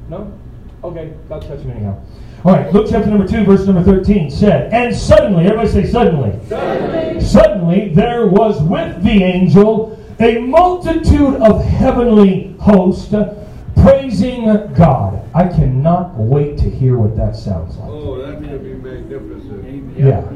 No? Okay, God touch him anyhow. All right, Luke chapter number 2, verse number 13 said, and suddenly, everybody say suddenly. Suddenly there was with the angel a multitude of heavenly hosts praising God. I cannot wait to hear what that sounds like. Oh, that's going to be magnificent. Yeah.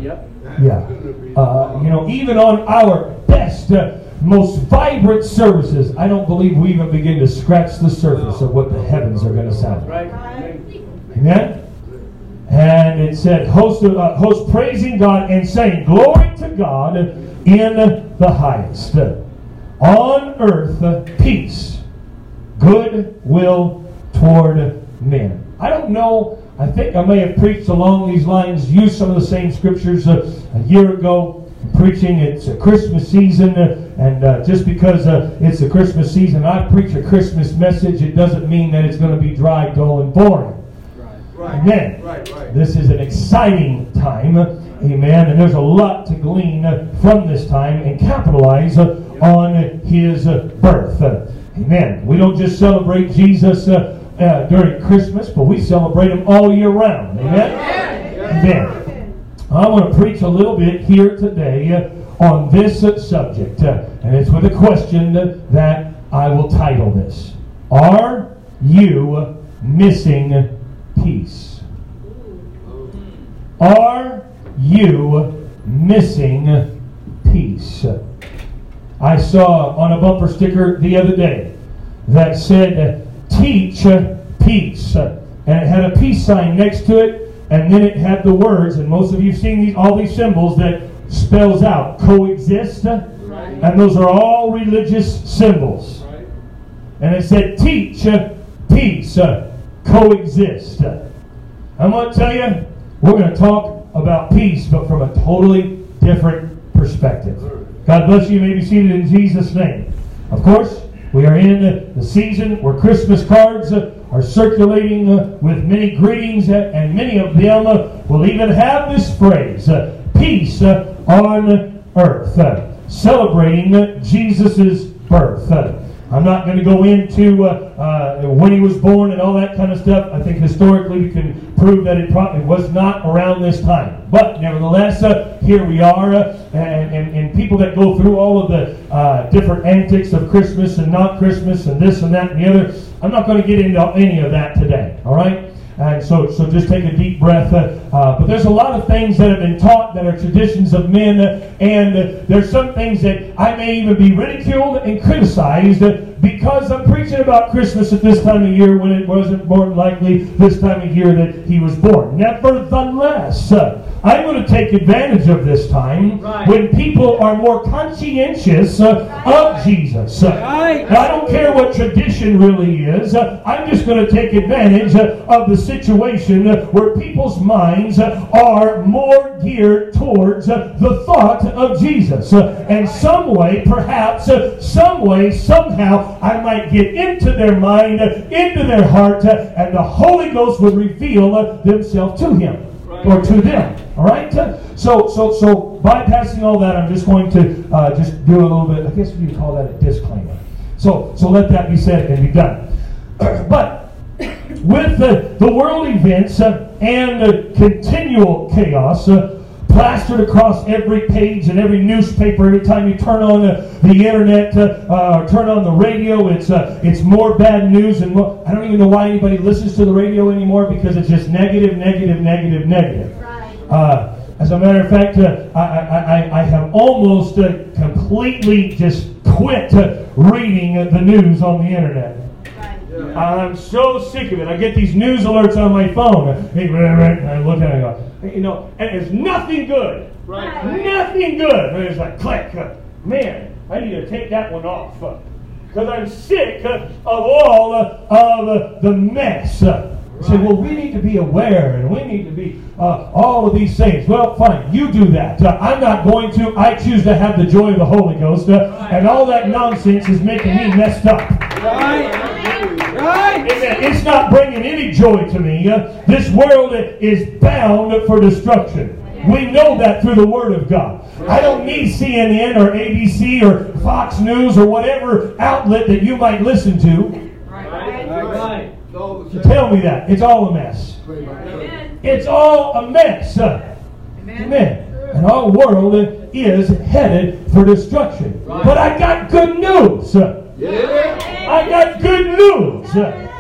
Even on our best, most vibrant services, I don't believe we even begin to scratch the surface of what the heavens are going to sound like. Amen? And it said, host praising God and saying, glory to God in the highest. On earth, peace, good will toward men. I don't know, I think I may have preached along these lines, used some of the same scriptures a year ago, preaching it's a Christmas season, and just because it's a Christmas season, I preach a Christmas message, it doesn't mean that it's going to be dry, dull, and boring. Amen. Right. This is an exciting time. Amen. And there's a lot to glean from this time and capitalize on his birth. Amen. We don't just celebrate Jesus during Christmas, but we celebrate him all year round. Amen. Amen. I want to preach a little bit here today on this subject. And it's with a question that I will title this. Are you missing peace? Are you missing peace? I saw on a bumper sticker the other day that said, teach peace. And it had a peace sign next to it, and then it had the words, and most of you have seen all these symbols that spells out coexist, and those are all religious symbols. And it said, teach peace. Coexist. I'm going to tell you, we're going to talk about peace, but from a totally different perspective. God bless you. You may be seated in Jesus' name. Of course, we are in the season where Christmas cards are circulating with many greetings, and many of them will even have this phrase, peace on earth, celebrating Jesus' birth. I'm not going to go into when he was born and all that kind of stuff. I think historically we can prove that it probably was not around this time. But nevertheless, here we are, and people that go through all of the different antics of Christmas and not Christmas and this and that and the other, I'm not going to get into any of that today. All right? And so just take a deep breath. But there's a lot of things that have been taught that are traditions of men, and there's some things that I may even be ridiculed and criticized because I'm preaching about Christmas at this time of year when it wasn't more than likely this time of year that he was born. Nevertheless, I'm going to take advantage of this time when people are more conscientious of Jesus. Now, I don't care what tradition really is. I'm just going to take advantage of the situation where people's minds are more geared towards the thought of Jesus. And some way, perhaps, some way, somehow, I might get into their mind, into their heart, and the Holy Ghost would reveal themselves to him. Or to them. All right? So bypassing all that, I'm just going to just do a little bit, I guess you call that a disclaimer. So let that be said and be done. But with the world events and the continual chaos plastered across every page and every newspaper, every time you turn on the internet or turn on the radio, it's more bad news. And I don't even know why anybody listens to the radio anymore, because it's just negative. As a matter of fact, I have almost completely just quit reading the news on the internet. I'm so sick of it. I get these news alerts on my phone. And I look at it and go, and it's nothing good. Nothing good. And it's like, click. Man, I need to take that one off. Because I'm sick of all of the mess. Say, well, we need to be aware, and we need to be all of these things. Well, fine, you do that. I'm not going to. I choose to have the joy of the Holy Ghost, and all that nonsense is making me messed up. Amen. It's not bringing any joy to me. This world is bound for destruction. We know that through the Word of God. I don't need CNN or ABC or Fox News or whatever outlet that you might listen to. Tell me that. It's all a mess. Amen. It's all a mess. Amen. And our world is headed for destruction. But I got good news. I got good news.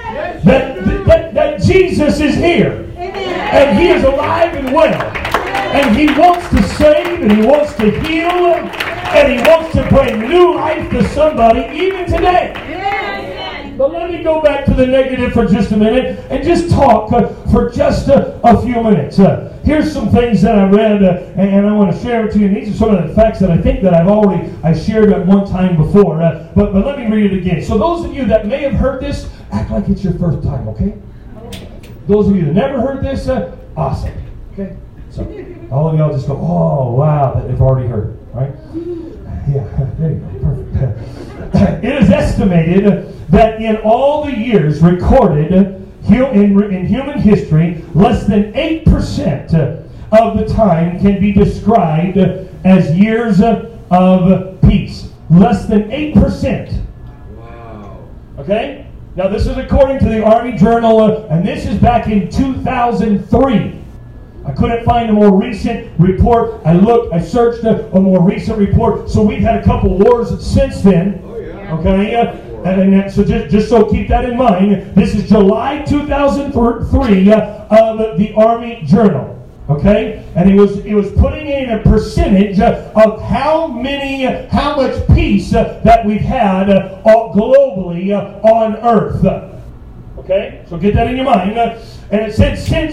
That Jesus is here. And He is alive and well. And He wants to save, and He wants to heal, and He wants to bring new life to somebody even today. But let me go back to the negative for just a minute and just talk for just a few minutes. Here's some things that I read, and I want to share it to you. And these are some of the facts that I think that I shared at one time before. But let me read it again. So those of you that may have heard this, act like it's your first time, okay? Those of you that never heard this, awesome. Okay? So all of y'all just go, oh, wow, that they've already heard it, right? Yeah, there you go. Perfect. It is estimated that in all the years recorded in human history, less than 8% of the time can be described as years of peace. Less than 8%. Wow. Okay? Now this is according to the Army Journal, and this is back in 2003. I couldn't find a more recent report. I searched a more recent report. So we've had a couple wars since then. Oh, yeah. Okay? And so just so keep that in mind. This is July 2003 of the Army Journal. Okay? And it was putting in a percentage of how much peace that we've had globally on Earth. Okay? So get that in your mind. And it said since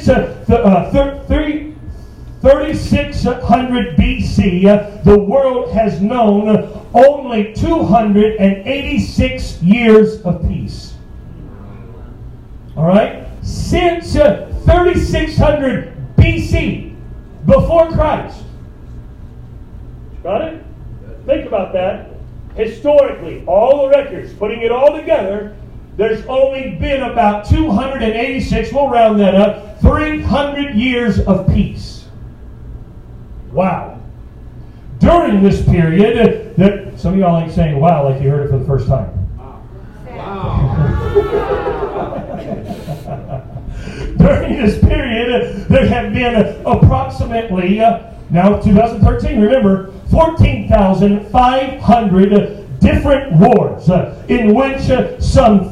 3600 BC, the world has known only 286 years of peace. All right? Since 3600 BC, before Christ. Got it? Think about that. Historically, all the records, putting it all together, there's only been about 286, we'll round that up, 300 years of peace. Wow. During this period, some of y'all like saying, wow, like you heard it for the first time. Wow. During this period, there have been approximately, now 2013, remember, 14,500 different wars in which some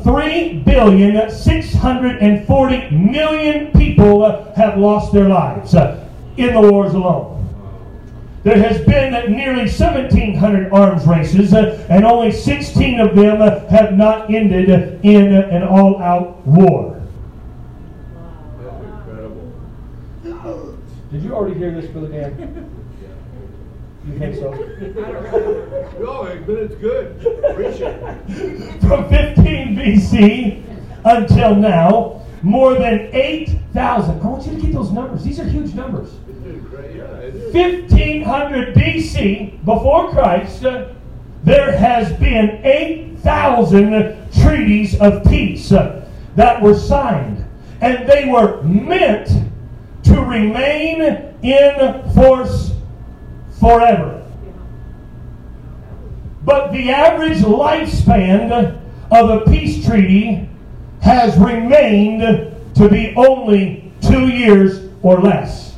3,640,000,000 people have lost their lives in the wars alone. There has been nearly 1,700 arms races, and only 16 of them have not ended in an all-out war. That's incredible. Did you already hear this, Brother Dan? You think so? No, but it's good. Appreciate it. From 15 BC until now, more than 8,000. I want you to get those numbers. These are huge numbers. Isn't it great? Yeah, it is. 1500 BC, before Christ, there has been 8,000 treaties of peace that were signed. And they were meant to remain in force forever. But the average lifespan of a peace treaty has remained to be only 2 years or less.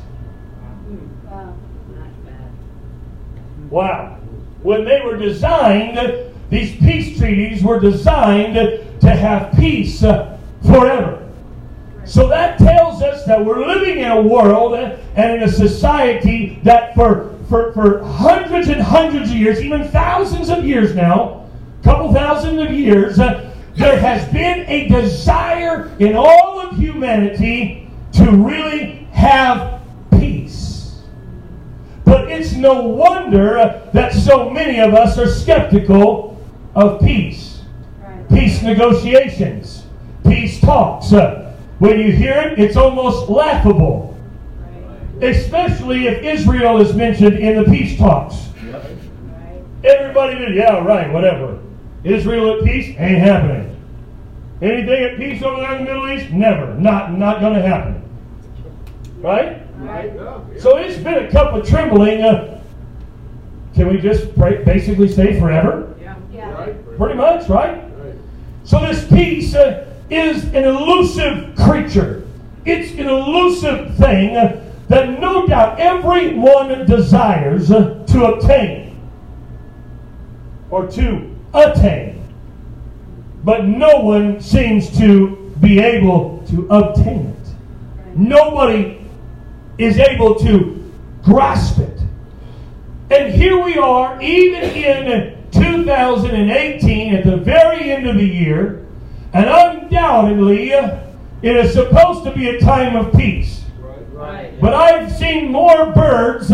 Wow. When they were designed, these peace treaties were designed to have peace forever. So that tells us that we're living in a world and in a society that for hundreds and hundreds of years, even thousands of years now, a couple thousand of years, there has been a desire in all of humanity to really have peace. But it's no wonder that so many of us are skeptical of peace. Peace negotiations, peace talks. When you hear it, it's almost laughable. Especially if Israel is mentioned in the peace talks. Everybody did, yeah, right, whatever. Israel at peace ain't happening. Anything at peace over there in the Middle East? Never. Not going to happen. Right? Right. Yeah. So it's been a cup of trembling. Can we just basically say forever? Yeah. Right. Pretty much, right? Right. So this peace is an elusive creature. It's an elusive thing that no doubt everyone desires to obtain or to attain. But no one seems to be able to obtain it. Nobody is able to grasp it. And here we are, even in 2018, at the very end of the year, and undoubtedly, it is supposed to be a time of peace. Right. But I've seen more birds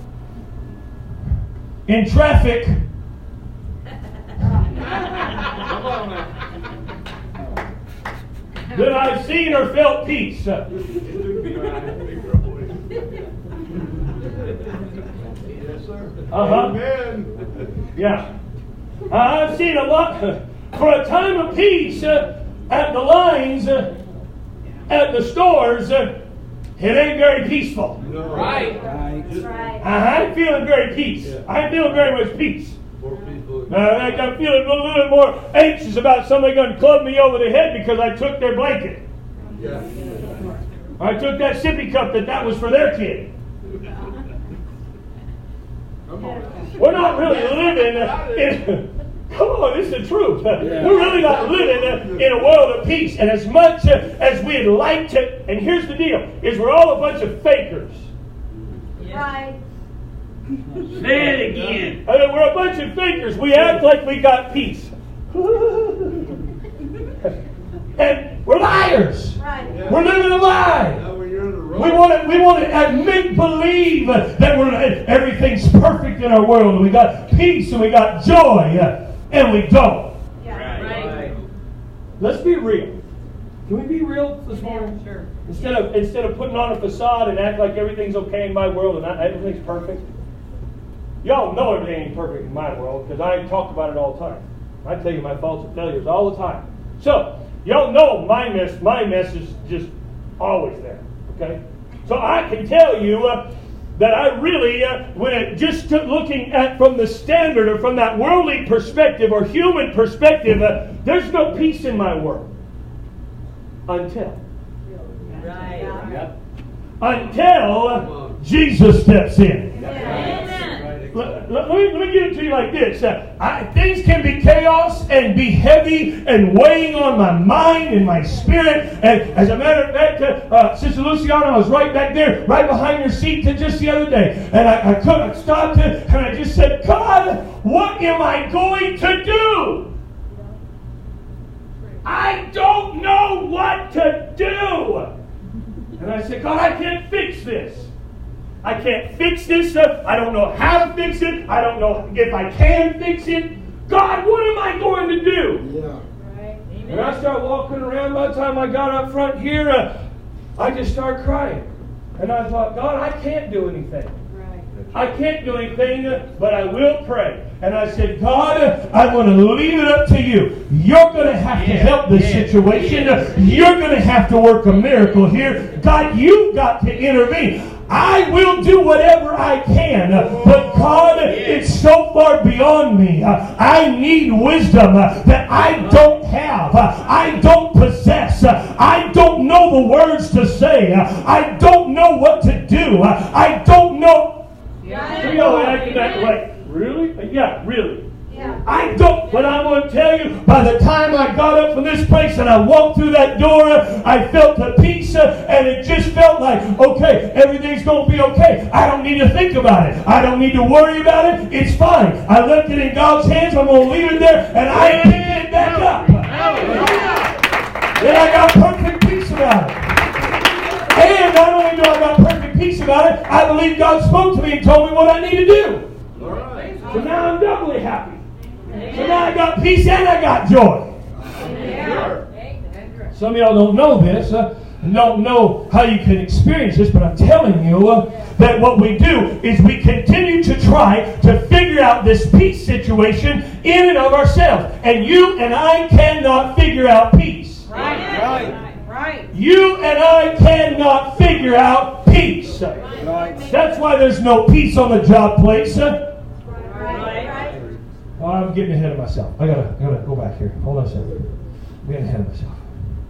in traffic than I've seen or felt peace. Amen. Yeah. I've seen a lot. For a time of peace at the lines, at the stores, it ain't very peaceful. No. Right. That's right. I'm feeling very peace. Yeah. I'm feeling very much peace. Poor people. I'm feeling a little bit more anxious about somebody going to club me over the head because I took their blanket. Yeah. I took that sippy cup that was for their kid. Come on. We're not really living in... Come on, this is the truth. We're really not living in a world of peace. And as much as we'd like to... And here's the deal, is we're all a bunch of fakers. Right. Say it again. We're a bunch of fakers. We act like we got peace. And we're liars. Right. Yeah. We're living a lie. Now when you're on the road. We want to make believe that everything's perfect in our world, and we got peace and we got joy, and we don't. Yeah. Right. Let's be real. Can we be real this morning? Sure. Instead of putting on a facade and act like everything's okay in my world and everything's perfect. Y'all know everything ain't perfect in my world because I talk about it all the time. I tell you my faults and failures all the time. So y'all know my mess is just always there. Okay? So I can tell you that I really, looking at from the standard or from that worldly perspective or human perspective, there's no peace in my world. Until Jesus steps in. Amen. Let me give it to you like this. Things can be chaos and be heavy and weighing on my mind and my spirit. And as a matter of fact, Sister Luciana, I was right back there, right behind your seat just the other day. And I couldn't stop it. And I just said, God, what am I going to do? I don't know what to do. And I said, God, I can't fix this. I can't fix this stuff. I don't know how to fix it. I don't know if I can fix it. God, what am I going to do? Yeah. Right. And I started walking around. By the time I got up front here, I just started crying. And I thought, God, I can't do anything. Right. I can't do anything, but I will pray. And I said, God, I'm going to leave it up to you. You're going to have to help this situation. You're going to have to work a miracle here. God, you've got to intervene. I will do whatever I can, but God, it's so far beyond me. I need wisdom that I don't have. I don't possess. I don't know the words to say. I don't know what to do. I don't know. Yeah. You know, acting that way. Really? Yeah, really. Yeah. I don't, but I'm going to tell you, by the time I got up from this place and I walked through that door, I felt the peace, and it just felt like, okay, everything's going to be okay. I don't need to think about it. I don't need to worry about it. It's fine. I left it in God's hands. I'm going to leave it there, and I picked it back up. Then I got perfect peace about it. And not only do I got perfect peace about it, I believe God spoke to me and told me what I need to do. All right. So now I'm doubly happy. So now I got peace and I got joy. Sure. Some of y'all don't know this, don't know how you can experience this, but I'm telling you that what we do is we continue to try to figure out this peace situation in and of ourselves. And you and I cannot figure out peace. Right. You and I cannot figure out peace. That's why there's no peace on the job place. Oh, I'm getting ahead of myself. I gotta go back here. Hold on a second. I'm getting ahead of myself.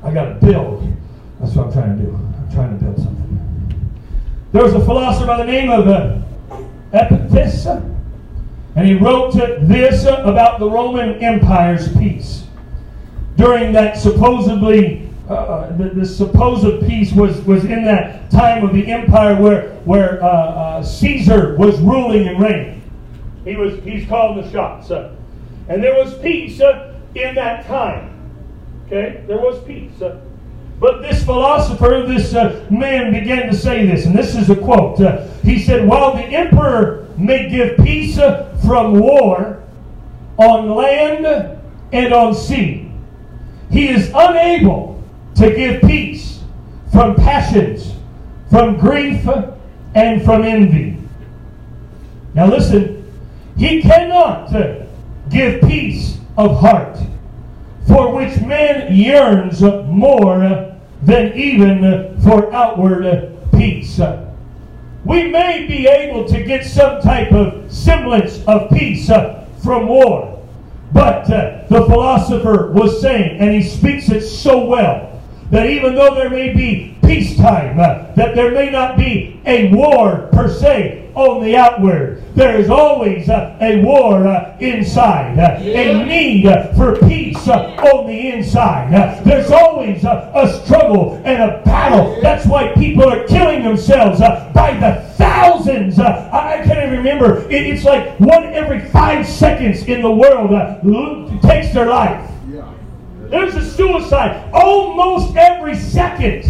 I got to build. That's what I'm trying to do. I'm trying to build something. There was a philosopher by the name of Epictetus, and he wrote this about the Roman Empire's peace. During that supposedly, the supposed peace was in that time of the empire where Caesar was ruling and reigning. He's calling the shots. And there was peace in that time. Okay? There was peace. But this philosopher, this man began to say this, and this is a quote. He said, while the emperor may give peace from war on land and on sea, he is unable to give peace from passions, from grief, and from envy. Now listen, he cannot give peace of heart, for which man yearns more than even for outward peace. We may be able to get some type of semblance of peace from war, but the philosopher was saying, and he speaks it so well, that even though there may be peacetime, that there may not be a war per se on the outward, there is always a war inside, a need for peace on the inside. There's always a struggle and a battle. That's why people are killing themselves by the thousands. I can't even remember. It's like 1 every 5 seconds in the world takes their life. There's a suicide almost every second.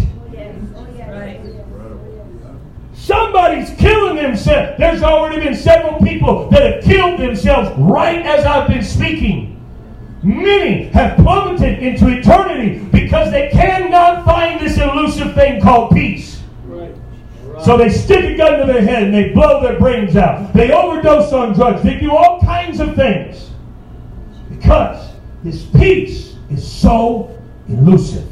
Somebody's killing themselves. There's already been several people that have killed themselves right as I've been speaking. Many have plummeted into eternity because they cannot find this elusive thing called peace. So they stick a gun to their head and they blow their brains out. They overdose on drugs. They do all kinds of things because this peace is so elusive.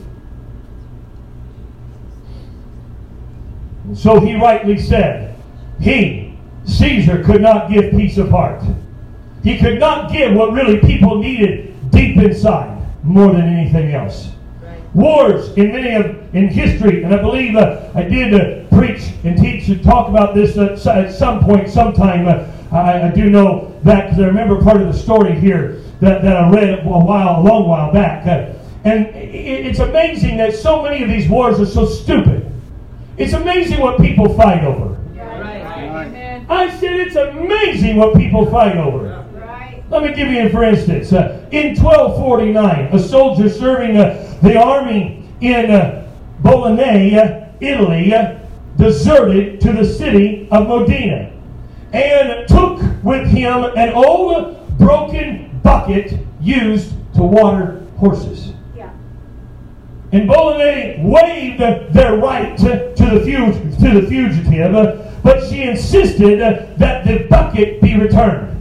And so he rightly said, he, Caesar, could not give peace of heart. He could not give what really people needed deep inside more than anything else. Right. Wars in history, and I believe I did preach and teach and talk about this at some point, sometime. I do know that because I remember part of the story here that I read a long while back. And it's amazing that so many of these wars are so stupid. It's amazing what people fight over. Right. I said it's amazing what people fight over. Right. Let me give you, for instance, in 1249, a soldier serving the army in Bologna, Italy, deserted to the city of Modena and took with him an old broken bucket used to water horses. And Bologna waived their right to the fugitive, but she insisted that the bucket be returned.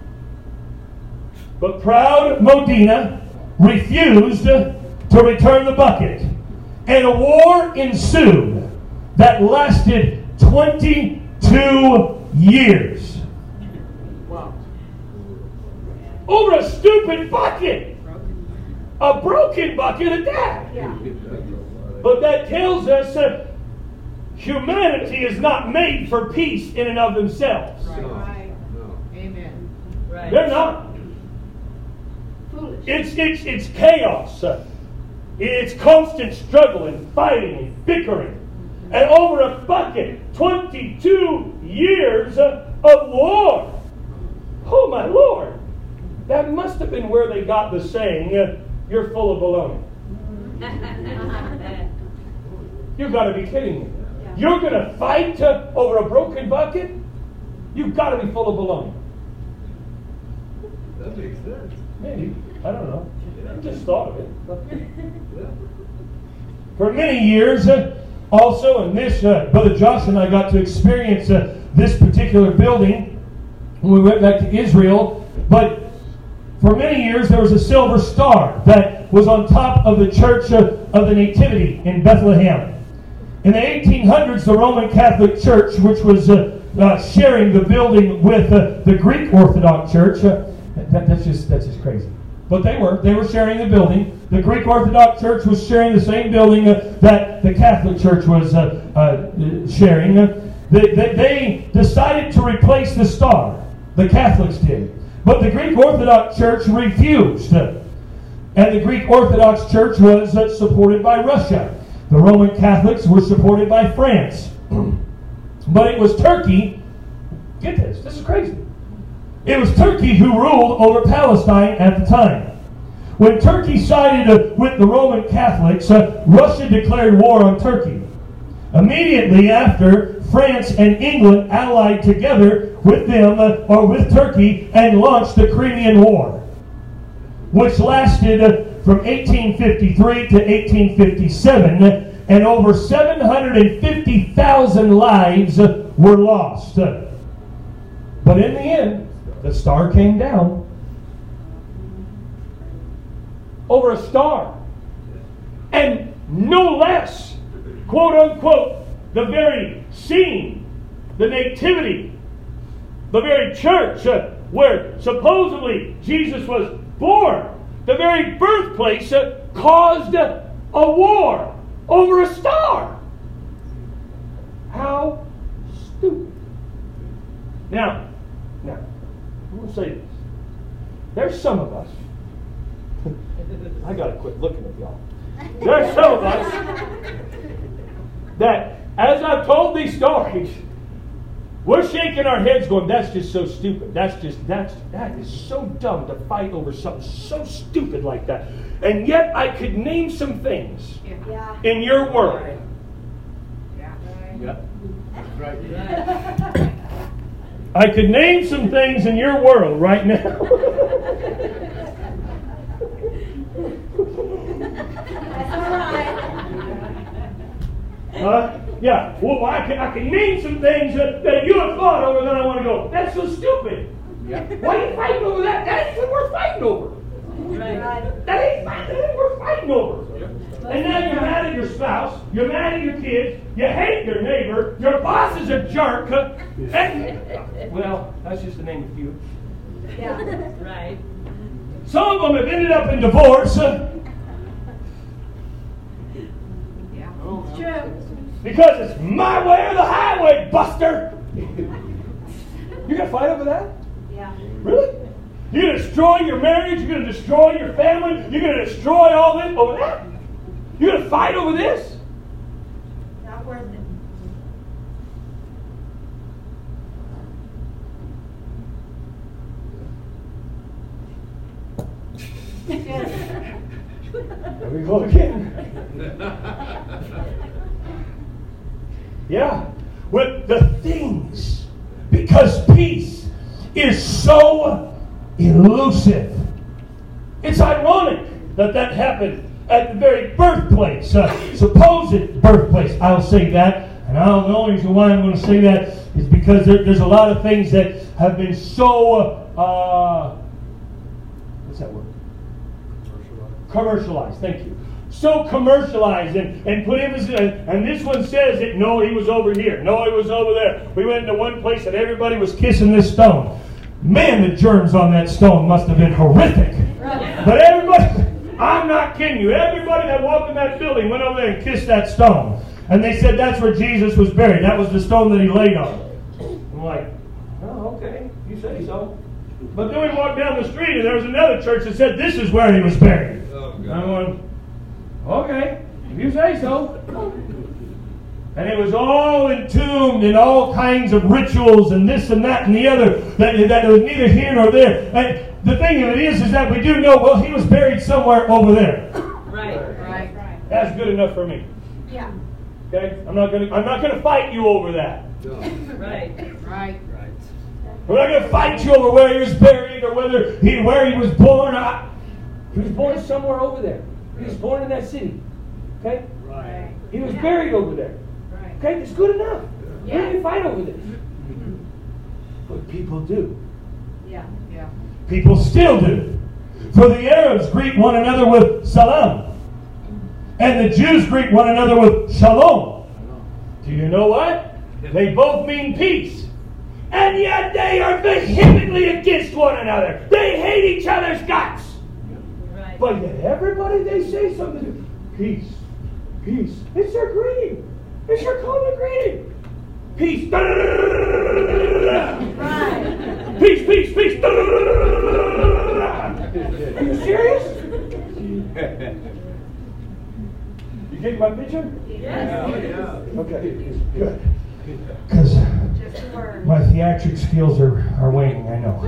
But proud Modena refused to return the bucket, and a war ensued that lasted 22 years. Wow. Over a stupid bucket. A broken bucket at that. Yeah. But that tells us humanity is not made for peace in and of themselves. Right. No. Amen. Right. They're not. Foolish. It's chaos. It's constant struggle and fighting and bickering. And over a bucket, 22 years of war. Oh my Lord. That must have been where they got the saying, you're full of baloney. You've got to be kidding me. Yeah. You're going to fight over a broken bucket? You've got to be full of baloney. That makes sense. Maybe. I don't know. I just thought of it. Yeah. For many years, also, and this, Brother Josh and I got to experience this particular building when we went back to Israel. But for many years, there was a silver star that was on top of the Church of the Nativity in Bethlehem. In the 1800s, the Roman Catholic Church, which was sharing the building with the Greek Orthodox Church, that's just crazy. but they were sharing the building. The Greek Orthodox Church was sharing the same building that the Catholic Church was sharing. They decided to replace the star. The Catholics did. But the Greek Orthodox Church refused. And the Greek Orthodox Church was supported by Russia. The Roman Catholics were supported by France. But it was Turkey. Get this. This is crazy. It was Turkey who ruled over Palestine at the time. When Turkey sided with the Roman Catholics, Russia declared war on Turkey. Immediately after, France and England allied together with them, or with Turkey, and launched the Crimean War, which lasted from 1853 to 1857, and over 750,000 lives were lost. But in the end, the star came down. Over a star. And no less, quote unquote, the very scene, the nativity, the very church where supposedly Jesus was born, the very birthplace caused a war over a star. How stupid. Now, I'm going to say this. There's some of us. I got to quit looking at y'all. There's some of us that, as I've told these stories, we're shaking our heads going, that's just so stupid. That is so dumb to fight over something so stupid like that. And yet I could name some things in your world. Yeah. That's right. I could name some things in your world right now. That's all right. Yeah, well, I can name some things that you have thought over, then I want to go, that's so stupid. Yeah. Why are you fighting over that? That ain't even worth fighting over. Right. That ain't worth fighting over. And now you're mad at your spouse, you're mad at your kids, you hate your neighbor, your boss is a jerk, and, well, that's just to name a few. Yeah. Right. Some of them have ended up in divorce. Yeah. It's true. Because it's my way or the highway, Buster. You gonna fight over that? Yeah. Really? You're gonna destroy your marriage? You're gonna destroy your family? You're gonna destroy all this over that? You're gonna fight over this? Not worth it. There we go again. Yeah, with the things, because peace is so elusive. It's ironic that happened at the very birthplace, supposed birthplace. I'll say that, and the only reason why I'm going to say that is because there's a lot of things that have been so, what's that word? Commercialized. Thank you. So commercialized and put emphasis, and this one says that no, he was over here, no, he was over there. We went into one place and everybody was kissing this stone. Man, the germs on that stone must have been horrific. Right. But everybody, I'm not kidding you, everybody that walked in that building went over there and kissed that stone. And they said that's where Jesus was buried. That was the stone that he laid on. I'm like, oh, okay, you say so. But then we walked down the street and there was another church that said this is where he was buried. Oh, God. I'm going, okay, if you say so. And it was all entombed in all kinds of rituals and this and that and the other that was neither here nor there. And the thing of it is that we do know, well, he was buried somewhere over there. Right. That's good enough for me. Yeah. Okay? I'm not gonna fight you over that. No. Right. We're not gonna fight you over where he was buried or where he was born. He was born somewhere over there. He was born in that city. Okay? Right. He was buried over there. Right. Okay, it's good enough. Yeah. We don't need to fight over this. But people do. Yeah. People still do. For the Arabs greet one another with salam. And the Jews greet one another with shalom. Do you know what? They both mean peace. And yet they are vehemently against one another. They hate each other's guts. But yet everybody, they say something. Peace. Peace. It's your greeting. It's your common greeting. Peace. Right. Peace, peace, peace. Are you serious? You getting my picture? Yes. Okay, good. Because Just a word. my theatric skills are waning, I know.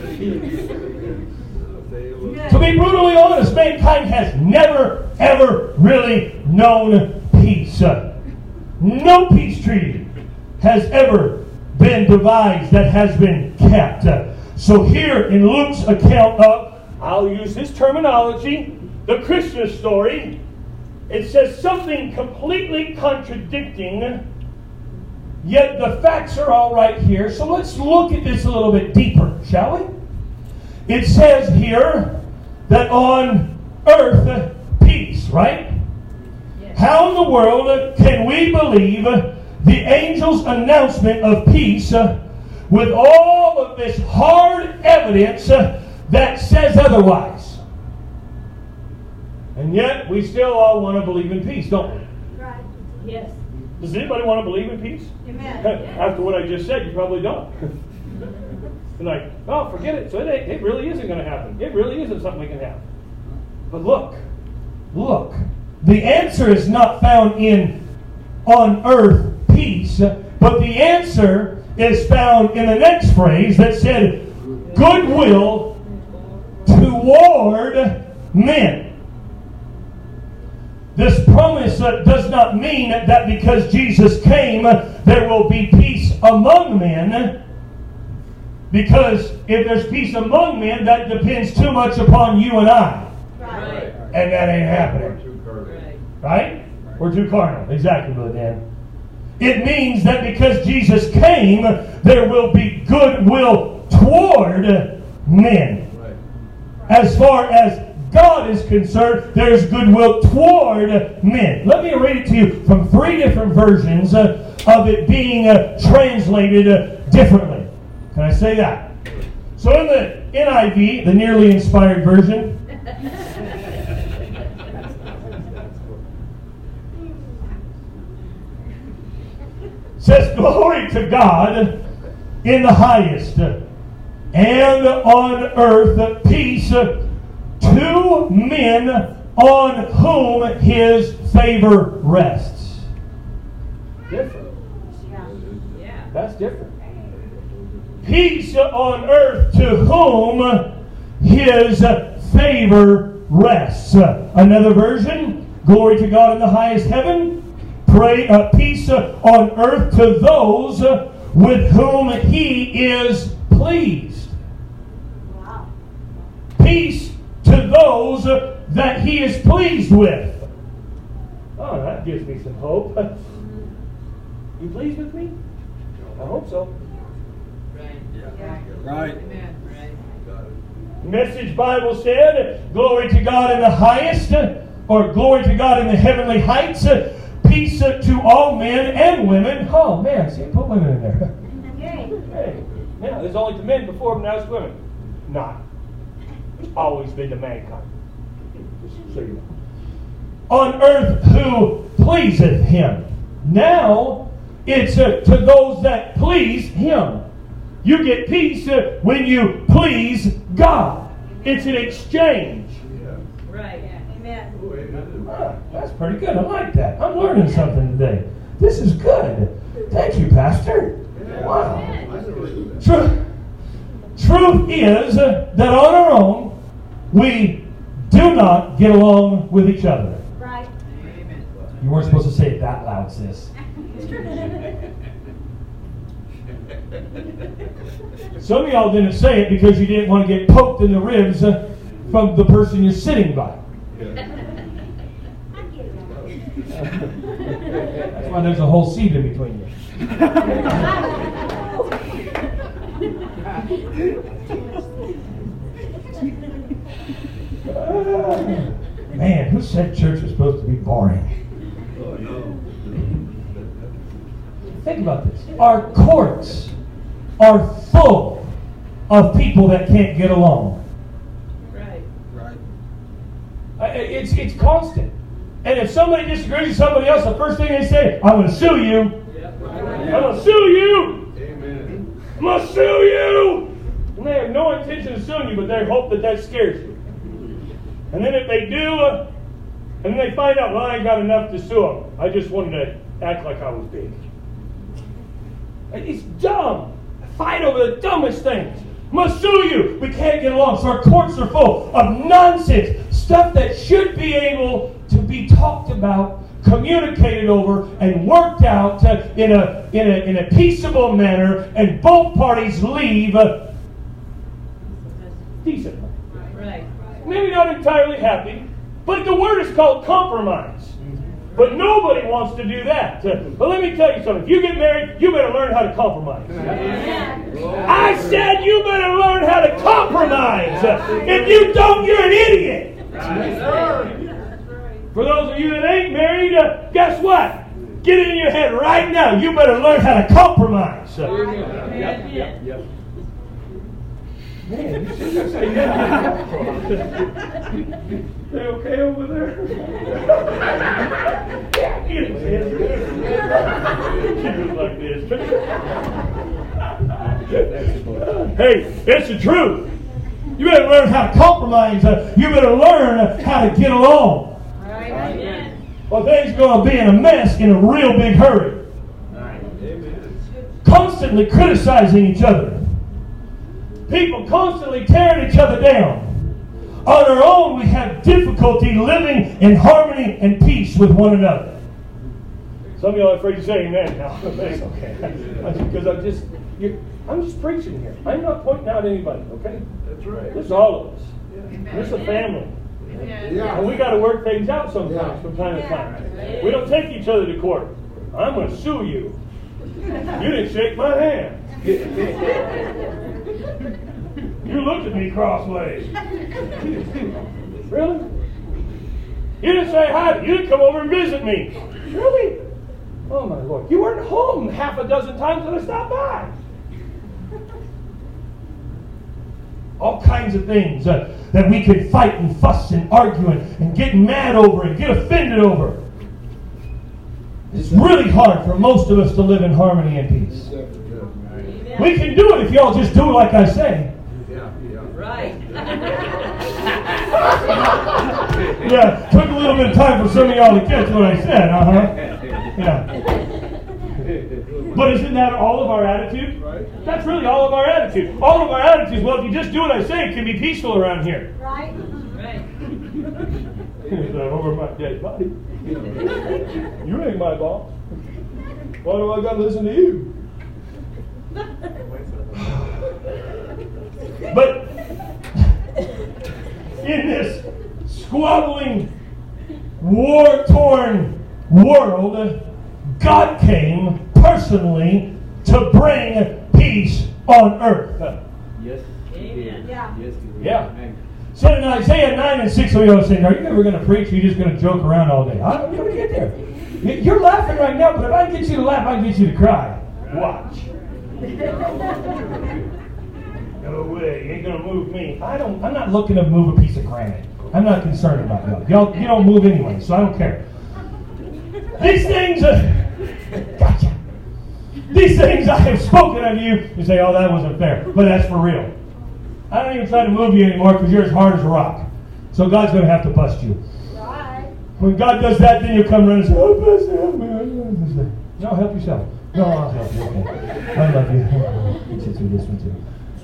To be brutally honest, mankind has never, ever really known peace. No peace treaty has ever been devised that has been kept. So here in Luke's account of, I'll use this terminology, the Christmas story, it says something completely contradicting, yet the facts are all right here. So let's look at this a little bit deeper, shall we? It says here that on earth, peace, right? Yes. How in the world can we believe the angel's announcement of peace with all of this hard evidence that says otherwise? And yet, we still all want to believe in peace, don't we? Right. Yes. Does anybody want to believe in peace? Amen. After what I just said, you probably don't. You're like, oh, forget it. So it really isn't going to happen. It really isn't something we can have. But look. The answer is not found in on earth peace, but the answer is found in the next phrase that said goodwill toward men. This promise does not mean that because Jesus came, there will be peace among men. Because if there's peace among men, that depends too much upon you and I. Right. And that ain't happening. Right? We're too carnal. Exactly, Brother Dan. It means that because Jesus came, there will be goodwill toward men. As far as God is concerned, there's goodwill toward men. Let me read it to you from 3 different versions of it being translated differently. Can I say that? So in the NIV, the nearly inspired version, says, glory to God in the highest, and on earth peace to men on whom his favor rests. Different. Yeah. That's different. Peace on earth to whom his favor rests. Another version, glory to God in the highest heaven. Pray peace on earth to those with whom he is pleased. Wow. Peace to those that he is pleased with. Oh, that gives me some hope. You pleased with me? I hope so. Right. Message Bible said, glory to God in the highest, or glory to God in the heavenly heights, peace to all men and women. Oh man, see, put women in there. Okay. Hey, yeah, there's only the men before, but now it's women. Not. It's always been to mankind. Just so you know. On earth who pleaseth him. Now, it's to those that please him. You get peace when you please God. It's an exchange. Right. Amen. Ah, that's pretty good. I like that. I'm learning something today. This is good. Thank you, Pastor. Wow. Truth is that on our own, we do not get along with each other. Right. You weren't supposed to say it that loud, sis. Some of y'all didn't say it because you didn't want to get poked in the ribs from the person you're sitting by. That's why there's a whole seat in between you. Man, who said church was supposed to be boring? Think about this. Our courts are full of people that can't get along. Right. It's constant. And if somebody disagrees with somebody else, the first thing they say, I'm going to sue you. I'm going to sue you. Amen. I'm going to sue you. And they have no intention of suing you, but they hope that scares you. And then if they do, and then they find out, well, I ain't got enough to sue them. I just wanted to act like I was big. It's dumb. Fight over the dumbest things. Must sue you. We can't get along. So our courts are full of nonsense. Stuff that should be able to be talked about, communicated over, and worked out in a peaceable manner, and both parties leave decently. Right. Maybe not entirely happy, but the word is called compromise. But nobody wants to do that. But let me tell you something. If you get married, you better learn how to compromise. I said you better learn how to compromise. If you don't, you're an idiot. For those of you that ain't married, guess what? Get it in your head right now. You better learn how to compromise. Yep. Man, you should say that. They okay over there? Yeah, get it, She was like this. Hey, it's the truth. You better learn how to compromise. You better learn how to get along. Or things are going to be in a mess in a real big hurry. Constantly criticizing each other. People constantly tearing each other down. On our own, we have difficulty living in harmony and peace with one another. Some of y'all are afraid to say amen now. It's okay. Because I'm just preaching here. I'm not pointing out anybody, okay? That's right. This is all of us. This is a family. Yeah. And we got to work things out sometimes from time to time. We don't take each other to court. I'm going to sue you. You didn't shake my hand. You looked at me crossways. Really? You didn't say hi. You didn't come over and visit me. Really? Oh my Lord. You weren't home half a dozen times when I stopped by. All kinds of things that we could fight and fuss and argue and get mad over and get offended over. It's really hard for most of us to live in harmony and peace. We can do it if y'all just do it like I say. Right. Yeah, took a little bit of time for some of y'all to catch what I said, Yeah. But isn't that all of our attitude? Right. That's really all of our attitude. All of our attitude is, well, if you just do what I say, it can be peaceful around here. Right. Over my dead body. You ain't my boss. Why do I got to listen to you? But in this squabbling, war-torn world, God came personally to bring peace on earth. Yes. Amen. Yeah. Yes. Yeah. Said in Isaiah 9 and 6, we always saying, are you ever going to preach or are you just going to joke around all day? I'm going to get there. You're laughing right now, but if I can get you to laugh, I can get you to cry. Watch. No way, you ain't going to move me. I'm not looking to move a piece of granite. I'm not concerned about y'all. You don't move anyway, so I don't care. These things, gotcha. These things I have spoken unto you. You say, oh, that wasn't fair. But that's for real. I don't even try to move you anymore because you're as hard as a rock. So God's going to have to bust you. Right. When God does that, then you'll come running and say, oh, bless me, help me. No, help yourself. No, I'll help you. Okay. I love you. Get you through this one too.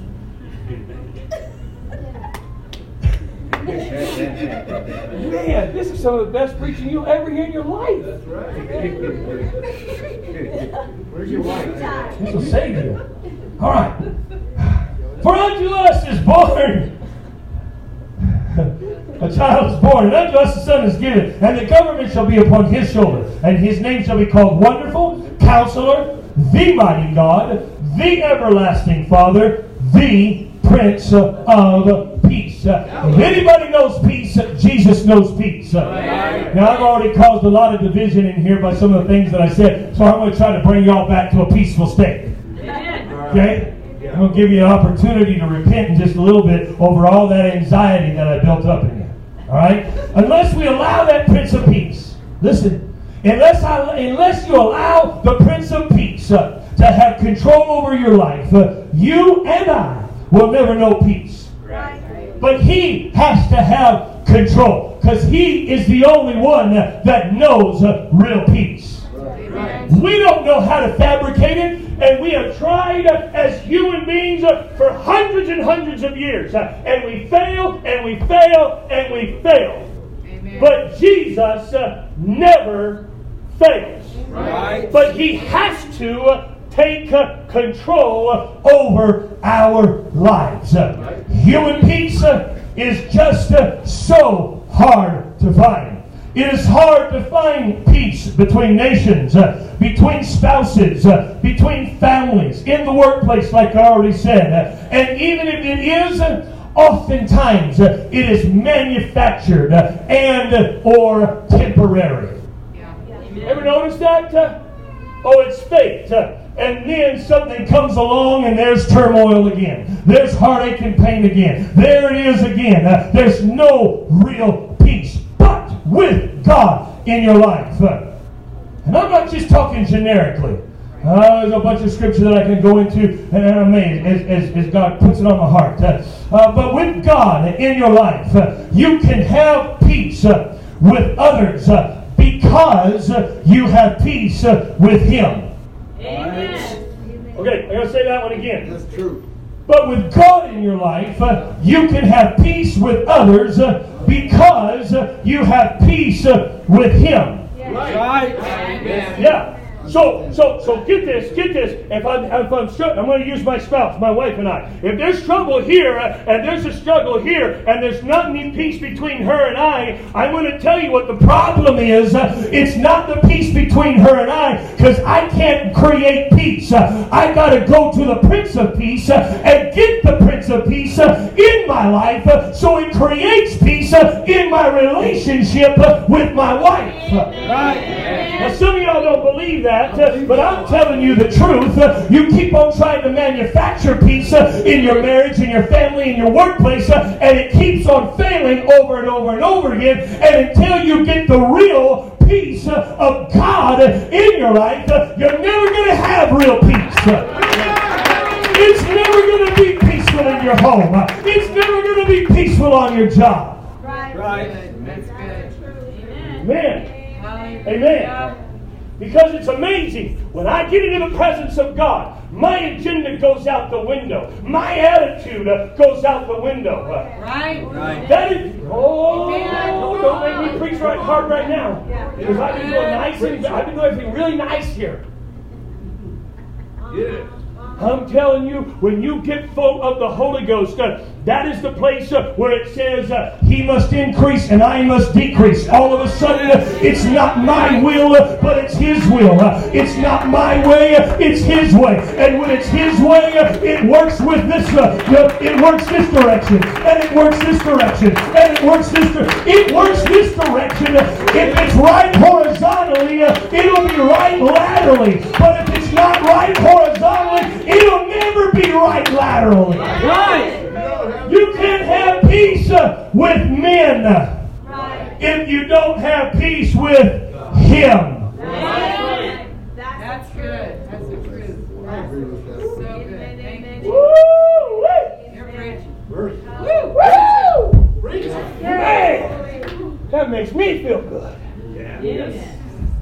Man, this is some of the best preaching you'll ever hear in your life. That's right. Where's your wife? This will save you. All right. For unto us is born a child is born, and unto us a son is given, and the government shall be upon his shoulder, and his name shall be called Wonderful, Counselor, the Mighty God, the Everlasting Father, the Prince of Peace. If anybody knows peace, Jesus knows peace. Now, I've already caused a lot of division in here by some of the things that I said, so I'm going to try to bring y'all back to a peaceful state. Okay? I'm going to give you an opportunity to repent in just a little bit over all that anxiety that I built up in you. All right? Unless we allow that Prince of Peace. Listen. Unless you allow the Prince of Peace to have control over your life, you and I will never know peace. Right. But He has to have control, because He is the only one that knows real peace. Right. We don't know how to fabricate it, and we have tried as human beings for hundreds and hundreds of years, and we fail, and we fail, and we fail. Amen. But Jesus never fails. Right. But He has to take control over our lives. Human peace is just so hard to find. It is hard to find peace between nations, between spouses, between families, in the workplace, like I already said. And even if it is, oftentimes it is manufactured and or temporary. Ever notice that? Oh, it's fake. And then something comes along and there's turmoil again. There's heartache and pain again. There it is again. There's no real peace. But with God in your life. And I'm not just talking generically. There's a bunch of scripture that I can go into, and I'm amazed as God puts it on my heart. But with God in your life, you can have peace with others because you have peace with Him. Amen. Okay, I gotta say that one again. That's true. But with God in your life, you can have peace with others because you have peace with Him. Right. Amen. Yeah. So get this. If I'm struggling, I'm going to use my spouse, my wife and I. If there's trouble here, and there's a struggle here, and there's not any peace between her and I'm going to tell you what the problem is. It's not the peace between her and I, because I can't create peace. I got to go to the Prince of Peace and get the Prince of Peace in my life, so it creates peace in my relationship with my wife. Right. Now, some of y'all don't believe that, but I'm telling you the truth. You keep on trying to manufacture peace in your marriage, in your family, in your workplace, and it keeps on failing over and over and over again. And until you get the real peace of God in your life, you're never going to have real peace. It's never going to be peaceful in your home. It's never going to be peaceful on your job. Right. That's good. Amen. Amen. Because it's amazing. When I get into the presence of God, my agenda goes out the window. My attitude goes out the window. Right. That is, don't make me preach right hard right now. Because I've been doing nice and I've been doing everything really nice here. Yeah. I'm telling you, when you get full of the Holy Ghost, that is the place where it says, He must increase and I must decrease. All of a sudden, it's not my will, but it's His will. It's not my way, it's His way. And when it's His way, it works with this. It works this direction, and it works this direction, and it works this direction. It works this direction. If it's right horizontally, it'll be right laterally. But if it's not right horizontally, it'll never be right laterally. Right. You can't have peace with men if you don't have peace with Him. Right. That's good. That's the truth. I agree with that. So good. Thank you. Woo! You're preaching. Woo! Man, that makes me feel good. Yes.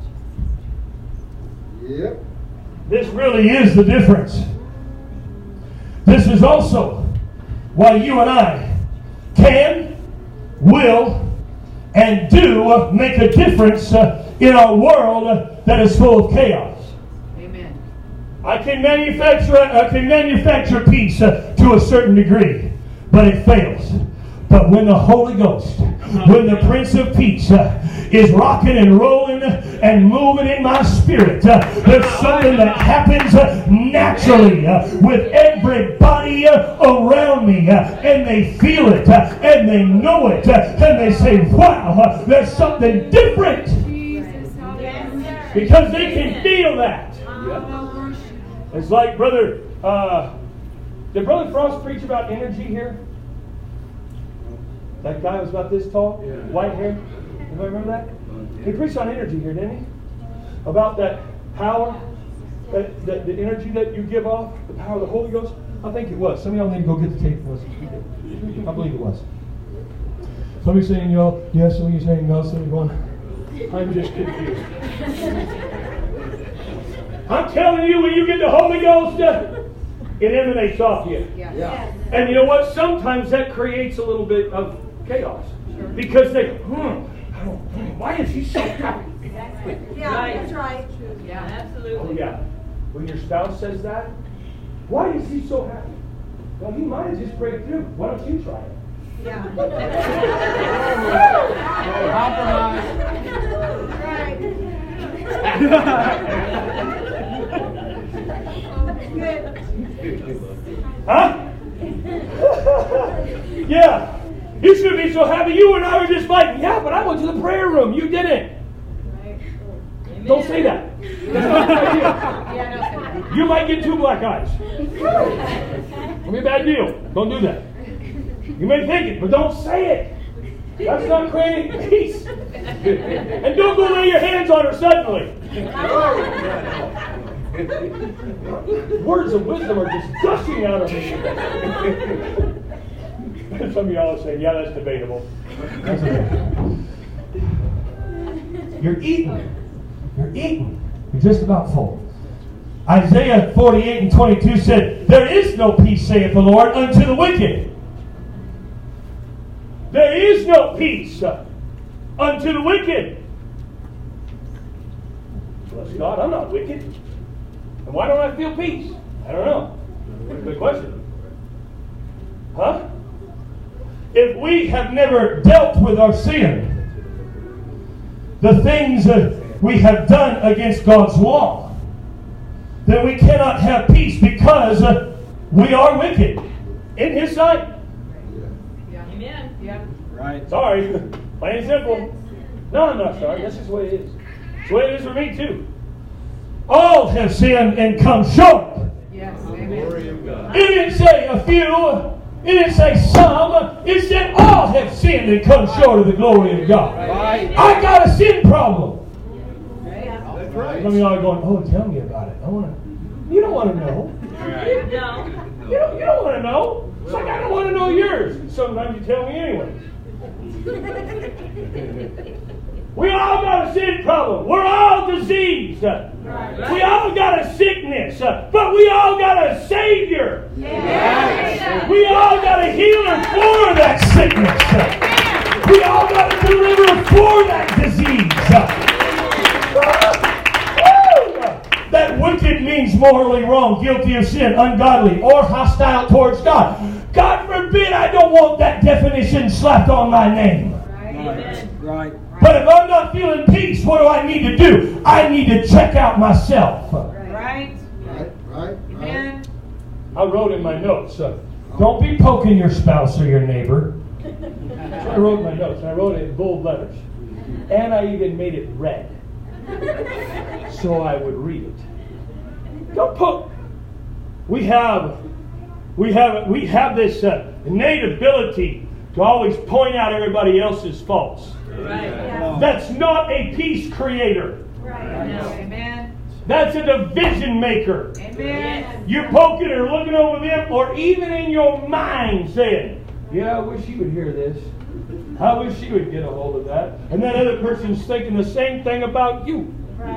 Yep. This really is the difference. This is also why you and I can, will, and do make a difference in our world that is full of chaos. Amen. I can manufacture peace to a certain degree, but it fails. But when the Holy Ghost, when the Prince of Peace is rocking and rolling and moving in my spirit, there's something that happens naturally with everybody around me, and they feel it, and they know it, and they say, wow, there's something different, because they can feel that. It's like did Brother Frost preach about energy here? That guy was about this tall, white hair. Anybody remember that? He preached on energy here, didn't he? About that power, the energy that you give off, the power of the Holy Ghost. I think it was. Some of y'all need to go get the tape. I believe it was. Some of you saying y'all, yes, some of you saying no, some of you going, I'm just confused. I'm telling you, when you get the Holy Ghost, it emanates off you. Yeah. And you know what? Sometimes that creates a little bit of chaos. Because they, why is he so happy? Yeah, that's right. Yeah, Oh, absolutely. yeah. When your spouse says that, why is he so happy? Well, he might have just break through. Why don't you try it? Yeah. Huh? Yeah. You should be so happy. You and I were just fighting. Yeah, but I went to the prayer room. You didn't. Don't say that. That's not a good idea. You might get 2 black eyes. It'll be a bad deal. Don't do that. You may think it, but don't say it. That's not creating peace. And don't go lay your hands on her suddenly. Words of wisdom are just gushing out of me. Some of y'all are saying, yeah, that's debatable. That's debatable. You're eating. You're eating. You're just about full. Isaiah 48:22 said, there is no peace, saith the Lord, unto the wicked. There is no peace unto the wicked. Bless God, I'm not wicked. And why don't I feel peace? I don't know. Good question. Huh? If we have never dealt with our sin, the things that we have done against God's law, then we cannot have peace because we are wicked in His sight. Amen. Yeah. Right. Sorry, plain and simple. No, I'm not sorry. That's just the way it is. It's the way it is for me too. All have sinned and come short. Yes. Glory Amen. of God. It didn't say a few. It didn't say some. It said all have sinned and come short of the glory of God. Right. I got a sin problem. That's right. Some of y'all are going, oh, tell me about it. I want to. You don't want to know. Right. No. You don't want to know. It's like I don't want to know yours. Sometimes you tell me anyway. We all got a sin problem. We're all diseased. We all got a sickness. But we all got a Savior. Yes. We all got a healer for that sickness. We all got a deliverer for that disease. That wicked means morally wrong, guilty of sin, ungodly, or hostile towards God. God forbid I don't want that definition slapped on my name. Amen. Right. But if I'm not feeling peace, what do I need to do? I need to check out myself. Right. Right. Amen. I wrote in my notes, don't be poking your spouse or your neighbor. That's what I wrote in my notes. And I wrote it in bold letters. And I even made it red. So I would read it. Don't poke. We have this innate ability to always point out everybody else's faults. Right. That's not a peace creator. Amen. That's a division maker. Amen. You're poking or looking over them, or even in your mind saying, yeah, I wish you would hear this. I wish you would get a hold of that. And that other person's thinking the same thing about you.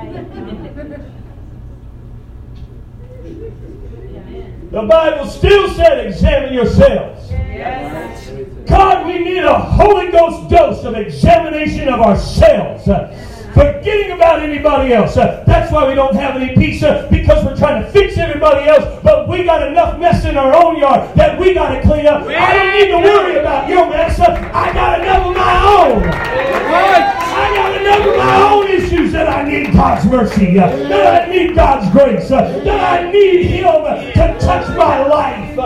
The Bible still said, examine yourselves. Yes. God, we need a Holy Ghost dose of examination of ourselves. Forgetting about anybody else. That's why we don't have any peace, because we're trying to fix everybody else, but we got enough mess in our own yard that we got to clean up. I don't need to worry about your mess. I got enough of my own. I got enough of my own issues that I need God's mercy, that I need God's grace, that I need Him to touch my life.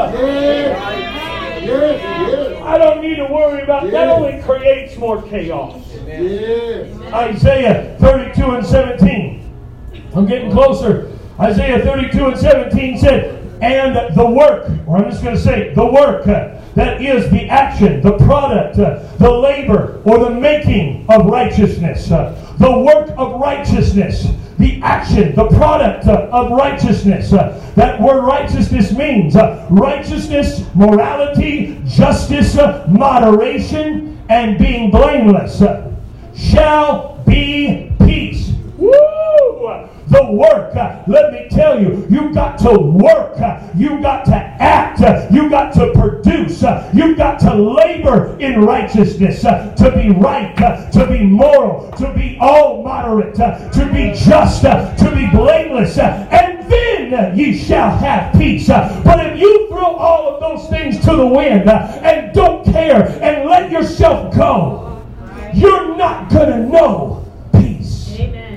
I don't need to worry about that. Only creates more chaos. Isaiah 32:17. I'm getting closer. Isaiah 32:17 said, and the work, or I'm just going to say the work, that is the action, the product, the labor, or the making of righteousness. The work of righteousness, the action, the product of righteousness. That word righteousness means righteousness, morality, justice, moderation, and being blameless. Shall be peace. Woo! The work, let me tell you, you've got to work, you've got to act, you've got to produce, you've got to labor in righteousness, to be right, to be moral, to be all moderate, to be just, to be blameless, and then ye shall have peace. But if you throw all of those things to the wind and don't care and let yourself go, you're not going to know peace. Amen.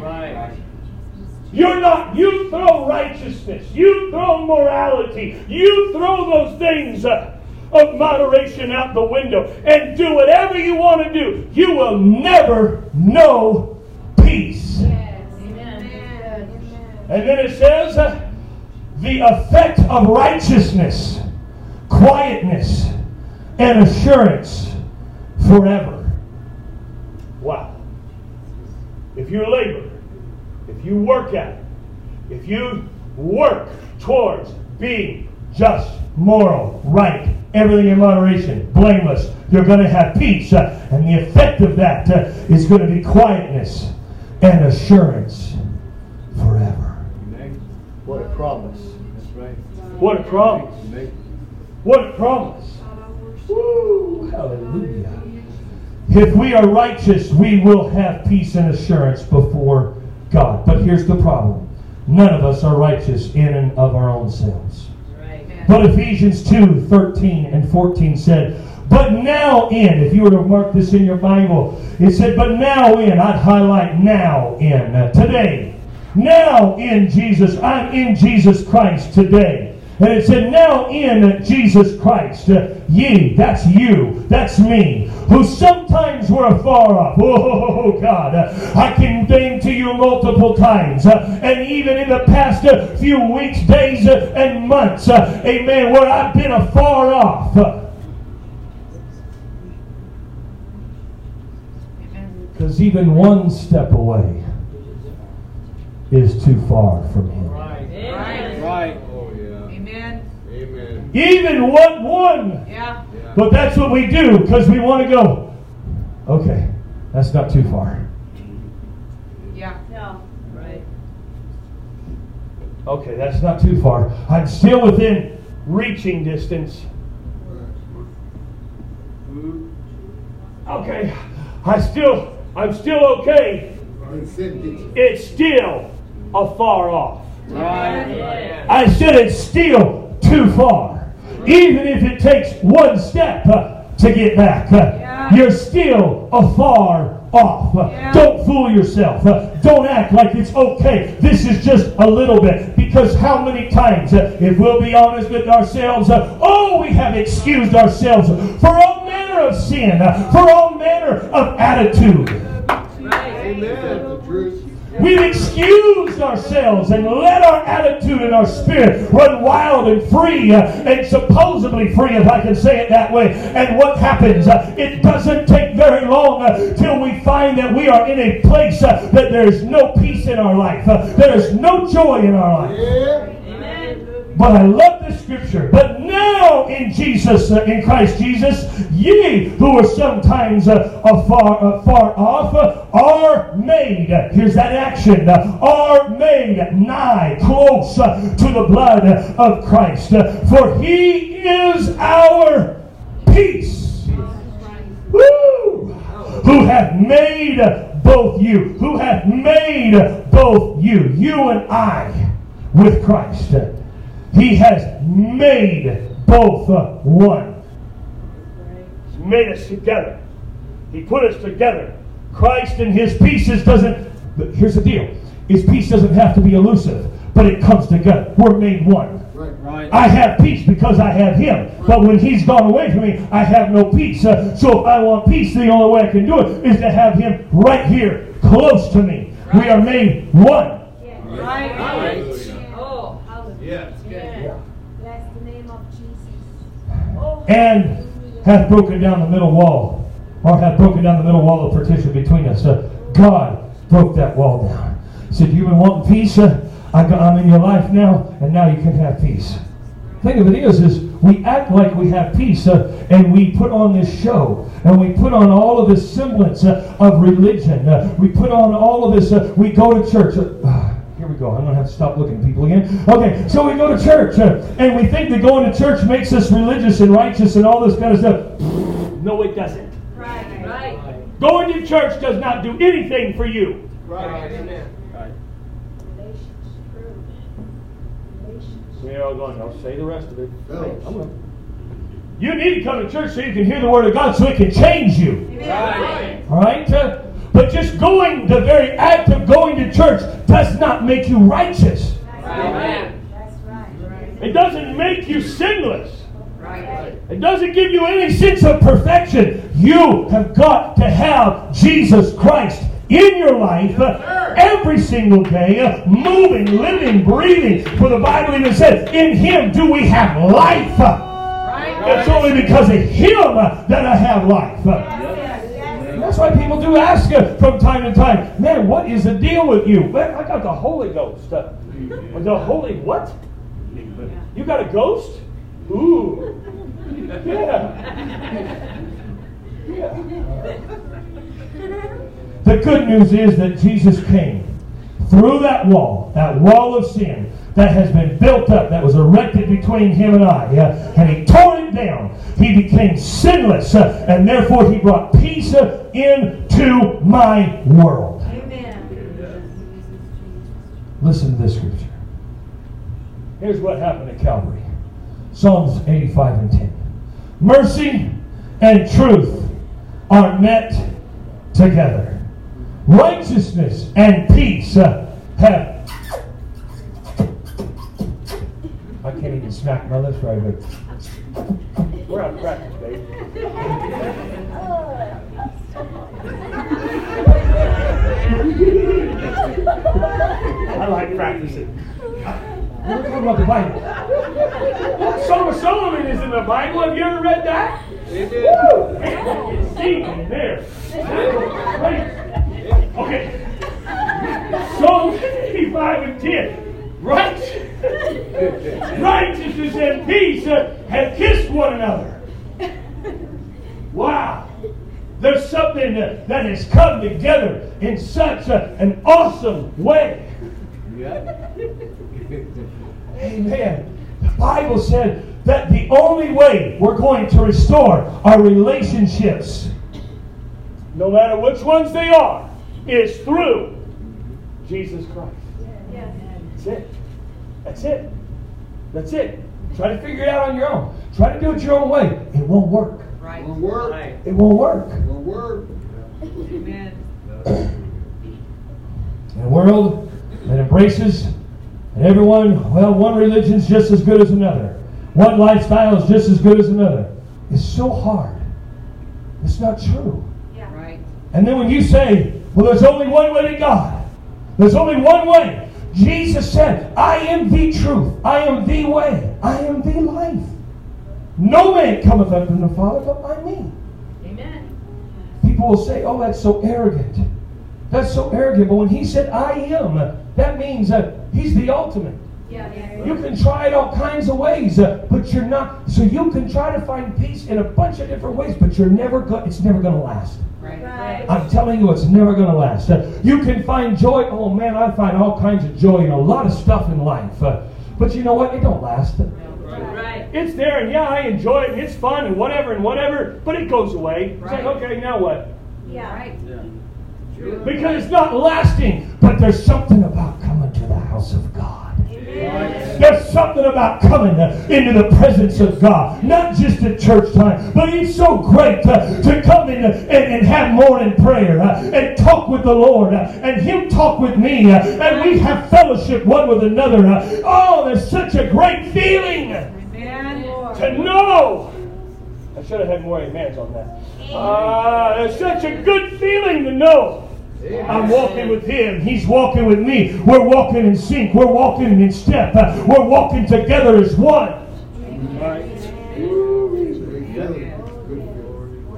You throw righteousness, you throw morality, you throw those things of moderation out the window and do whatever you want to do. You will never know peace. Yes. Amen. And then it says, the effect of righteousness, quietness, and assurance forever. Wow. If you labor, if you work at it, if you work towards being just, moral, right, everything in moderation, blameless, you're going to have peace. And the effect of that is going to be quietness and assurance forever. What a promise. That's right. What a promise. What a promise. Woo, hallelujah. If we are righteous, we will have peace and assurance before God. But here's the problem. None of us are righteous in and of our own selves. Right. But Ephesians 2:13 and 14 said, but now in, if you were to mark this in your Bible, it said, but now in, I'd highlight now in, today. Now in Jesus, I'm in Jesus Christ today. And it said, now in Jesus Christ, ye, that's you, that's me, who sometimes were afar off. Oh, God, I can name to you multiple times, and even in the past few weeks, days, and months, amen, where I've been afar off. Because even one step away is too far from Him. Right. Oh, yeah. Amen. Amen. Even one. Yeah. But that's what we do because we want to go, okay, that's not too far. Yeah. No. Right. Okay, that's not too far. I'm still within reaching distance. Okay, I'm still okay. It's still afar off. Right. I said it's still too far. Even if it takes one step to get back, you're still afar off. Don't fool yourself. Don't act like it's okay. This is just a little bit. Because how many times, if we'll be honest with ourselves, we have excused ourselves for all manner of sin, for all manner of attitude. Amen. The truth. We've excused ourselves and let our attitude and our spirit run wild and free, and supposedly free, if I can say it that way. And what happens? It doesn't take very long till we find that we are in a place that there's no peace in our life. There's no joy in our life. Yeah. But I love this scripture. But now in Jesus, in Christ Jesus, ye who were sometimes far off are made. Here's that action. Are made nigh, close to the blood of Christ. For He is our peace. Woo! Who hath made both you. Who hath made both you. You and I with Christ. He has made both one. He's made us together. He put us together. Christ and His peace doesn't, but here's the deal. His peace doesn't have to be elusive, but it comes together. We're made one. Right. I have peace because I have Him. But when He's gone away from me, I have no peace. So if I want peace, the only way I can do it is to have Him right here, close to me. We are made one. Right. Hallelujah. Oh, hallelujah. Yes. Yeah. and hath broken down the middle wall, or hath broken down the middle wall of partition between us. God broke that wall down. He said, you've been wanting peace? I'm in your life now, and now you can have peace. The thing of it is we act like we have peace, and we put on this show, and we put on all of this semblance of religion. We put on all of this, we go to church. Here we go. I'm going to have to stop looking at people again. Okay, so we go to church, and we think that going to church makes us religious and righteous and all this kind of stuff. No, it doesn't. Right. Going to church does not do anything for you. Right. Amen. We're all going, no, say the rest of it. You need to come to church so you can hear the Word of God so it can change you. Right. All right? But just going, the very act of going to church does not make you righteous. Right. That's right. It doesn't make you sinless. Right. It doesn't give you any sense of perfection. You have got to have Jesus Christ in your life every single day, moving, living, breathing. For the Bible even says, in Him do we have life. It's only because of Him that I have life. That's why people do ask from time to time, man, what is the deal with you? Man, I got the Holy Ghost. The Holy what? You got a ghost? Ooh. Yeah. The good news is that Jesus came through that wall of sin that has been built up, that was erected between Him and I, and He tore it down. He became sinless, and therefore He brought peace into my world. Amen. Listen to this scripture. Here's what happened at Calvary. Psalms 85 and 10. Mercy and truth are met together. Righteousness and peace have... I can't even smack my lips right, but we're out of practice, babe. I like practicing. We're talking about the Bible. Song of Solomon is in the Bible. Have you ever read that? Woo! Man, you can see in there. Okay. Psalm 85 and 10. Righteousness and peace have kissed one another. Wow. There's something that has come together in such an awesome way. Amen. The Bible said that the only way we're going to restore our relationships, no matter which ones they are, is through Jesus Christ. That's it. That's it. That's it. Try to figure it out on your own. Try to do it your own way. It won't work. Right. Won't work. It won't work. Won't work. Amen. In a world that embraces and everyone, well, one religion's just as good as another. One lifestyle is just as good as another. It's so hard. It's not true. Yeah. Right. And then when you say, well, there's only one way to God. There's only one way. Jesus said, I am the truth. I am the way. I am the life. No man cometh unto the Father but by me. Amen. People will say, oh, that's so arrogant. That's so arrogant. But when He said, I am, that means He's the ultimate. Yeah. You can try it all kinds of ways, but you're not. So you can try to find peace in a bunch of different ways, but you're never it's never going to last. Right. I'm telling you, it's never going to last. You can find joy. Oh man, I find all kinds of joy in a lot of stuff in life. But you know what? It don't last. Right. It's there, and yeah, I enjoy it, and it's fun, and whatever, but it goes away. It's like, Right. okay, now what? Yeah. Right. Because it's not lasting, but there's something about coming to the house of God. Amen. There's something about coming into the presence of God. Not just at church time, but it's so great to come in and have morning prayer and talk with the Lord and Him talk with me and we have fellowship one with another. Oh, there's such a great feeling Amen. to know. I should have had more amens on that. There's such a good feeling to know. I'm walking with Him. He's walking with me. We're walking in sync. We're walking in step. We're walking together as one.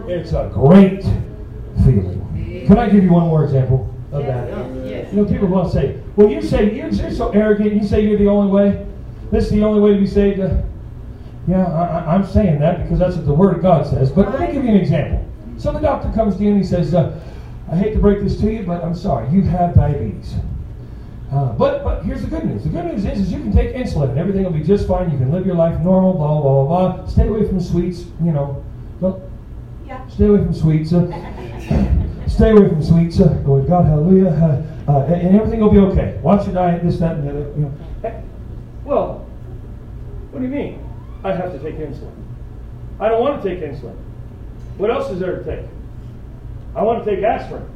It's a great feeling. Can I give you one more example of that? Yes. You know, people want to say, well, you say you're so arrogant. You say you're the only way. This is the only way to be saved. Yeah, I'm saying that because that's what the Word of God says. But let me give you an example. So the doctor comes to you and he says, I hate to break this to you, but I'm sorry. You have diabetes. But here's the good news. The good news is you can take insulin and everything will be just fine. You can live your life normal, blah, blah, blah, blah. Stay away from sweets, you know. Stay away from sweets. Stay away from sweets. Lord God, hallelujah. And everything will be okay. Watch your diet, this, that, and the other. You know. Well, what do you mean? I have to take insulin. I don't want to take insulin. What else is there to take? I want to take aspirin.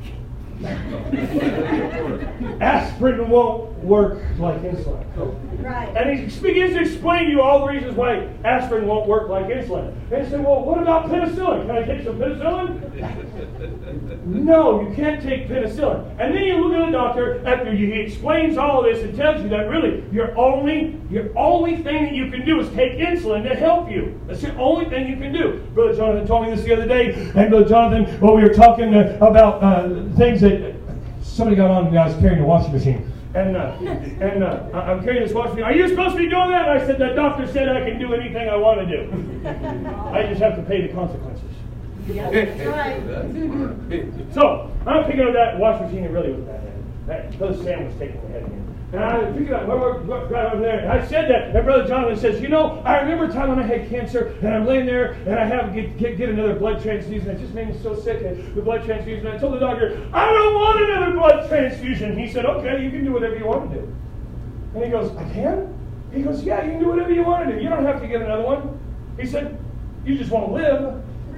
Aspirin won't work like insulin. Right. And he begins to explain to you all the reasons why aspirin won't work like insulin. And he said, well, what about penicillin? Can I take some penicillin? No, you can't take penicillin. And then you look at the doctor after he explains all of this and tells you that really your only thing that you can do is take insulin to help you. That's the only thing you can do. Brother Jonathan told me this the other day. And Brother Jonathan, well, we were talking about things that somebody got on and I was carrying a washing machine. And I'm carrying this washing machine. Are you supposed to be doing that? And I said, the doctor said I can do anything I want to do. I just have to pay the consequences. That's right. So, I'm picking up that washing machine and really was bad. Brother Sam was taking the head in. And I picked it up, right over there. And I said that, and Brother Jonathan says, you know, I remember a time when I had cancer, and I'm laying there, and I have to get another blood transfusion. It just made me so sick, the blood transfusion. And I told the doctor, I don't want another blood transfusion. He said, okay, you can do whatever you want to do. And he goes, I can? He goes, yeah, you can do whatever you want to do. You don't have to get another one. He said, you just want to live.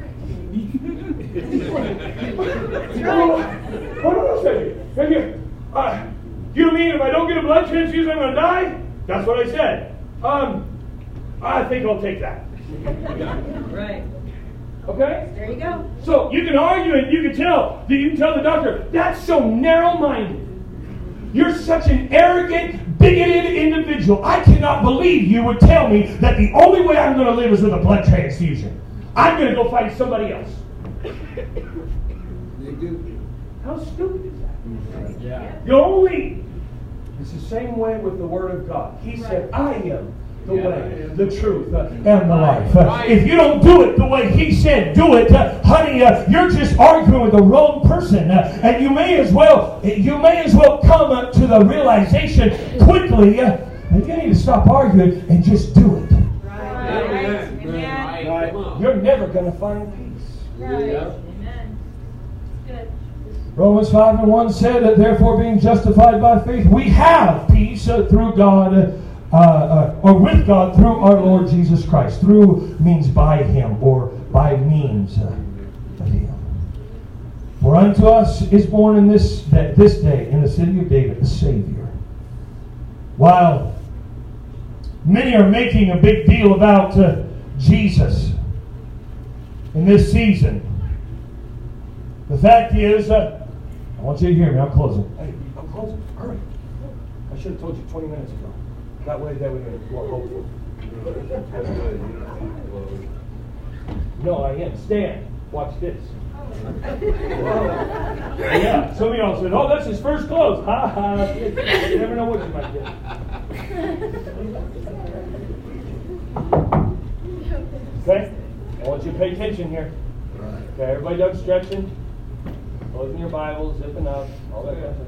You mean if I don't get a blood transfusion, I'm going to die? That's what I said. I think I'll take that. Right. Okay? There you go. So you can argue and you can tell the doctor, that's so narrow-minded. You're such an arrogant, bigoted individual. I cannot believe you would tell me that the only way I'm going to live is with a blood transfusion. I'm going to go find somebody else. How stupid is that? Yeah. It's the same way with the Word of God. He said, I am the way, the truth, and the life. If you don't do it the way He said do it, honey, you're just arguing with the wrong person. And you may as well come to the realization quickly that you need to stop arguing and just do it. Right. Amen. You're never going to find peace. Right. Amen. Good. Romans 5:1 said that therefore being justified by faith, we have peace through God, or with God through our Lord Jesus Christ. Through means by Him, or by means of Him. For unto us is born in this day in the city of David a Savior. While many are making a big deal about Jesus in this season, the fact is, I want you to hear me. I'm closing. Hey, I'm closing. Hurry. I should have told you 20 minutes ago. That way we walk hopeful. No, I am. Stand. Watch this. Yeah. Some of y'all said, "Oh, that's his first close." Ha ha. You never know what you might get. Okay. I want you to pay attention here. Okay. Everybody done stretching? Closing your Bibles, zipping up, all that kind of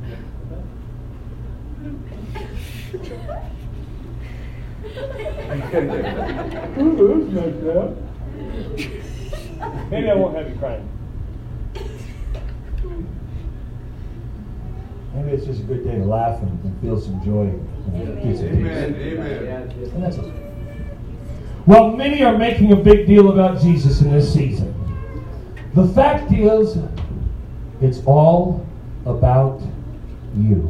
stuff. Maybe I won't have you crying. Maybe it's just a good day to laugh and feel some joy. Amen. And that's it. Well, many are making a big deal about Jesus in this season. The fact is, it's all about you.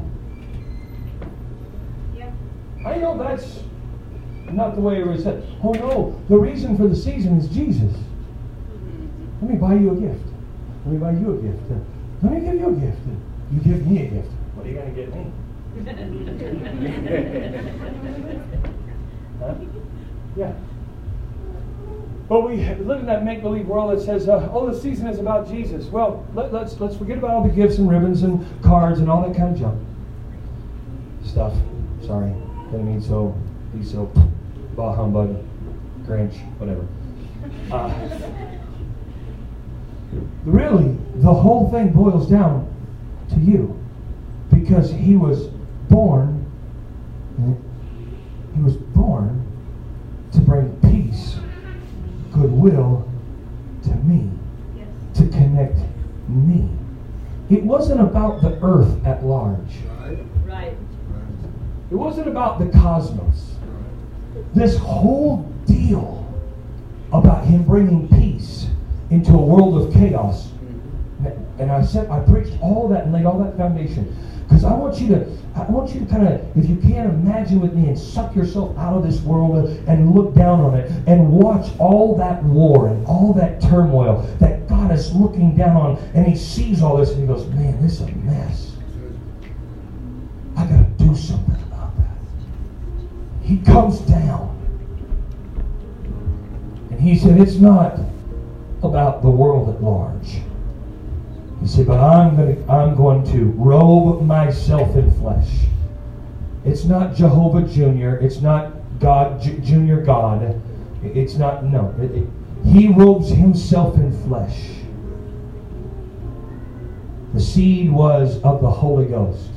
Yep. I know that's not the way it was said. Oh no, the reason for the season is Jesus. Let me buy you a gift. Let me buy you a gift. Let me give you a gift. You give me a gift. What are you going to get me? Huh? Yeah. But we live in that make-believe world that says, oh, the season is about Jesus. Well, let's forget about all the gifts and ribbons and cards and all that kind of junk. Stuff. Sorry. Didn't mean so. Be so. Bah humbug. Grinch. Whatever. Really, the whole thing boils down to you. Because he was born to bring peace, goodwill to me, Yes. to connect me. It wasn't about the earth at large. Right. It wasn't about the cosmos. This whole deal about him bringing peace into a world of chaos. And I preached all that and laid all that foundation. Because I want you to kind of, if you can, imagine with me and suck yourself out of this world and look down on it and watch all that war and all that turmoil that God is looking down on, and he sees all this and he goes, man, this is a mess. I got to do something about that. He comes down and he said, it's not about the world at large. He said, but I'm going to robe myself in flesh. It's not Jehovah Jr. It's not God, Junior God. It's not, no. He robes himself in flesh. The seed was of the Holy Ghost.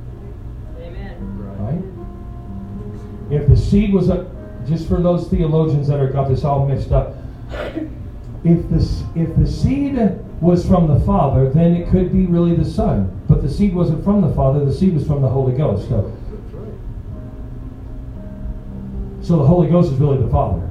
Amen. Right? If the seed was, just for those theologians that are got this all mixed up, if the seed was from the Father, then it could be really the Son. But the seed wasn't from the Father, the seed was from the Holy Ghost. So the Holy Ghost is really the Father.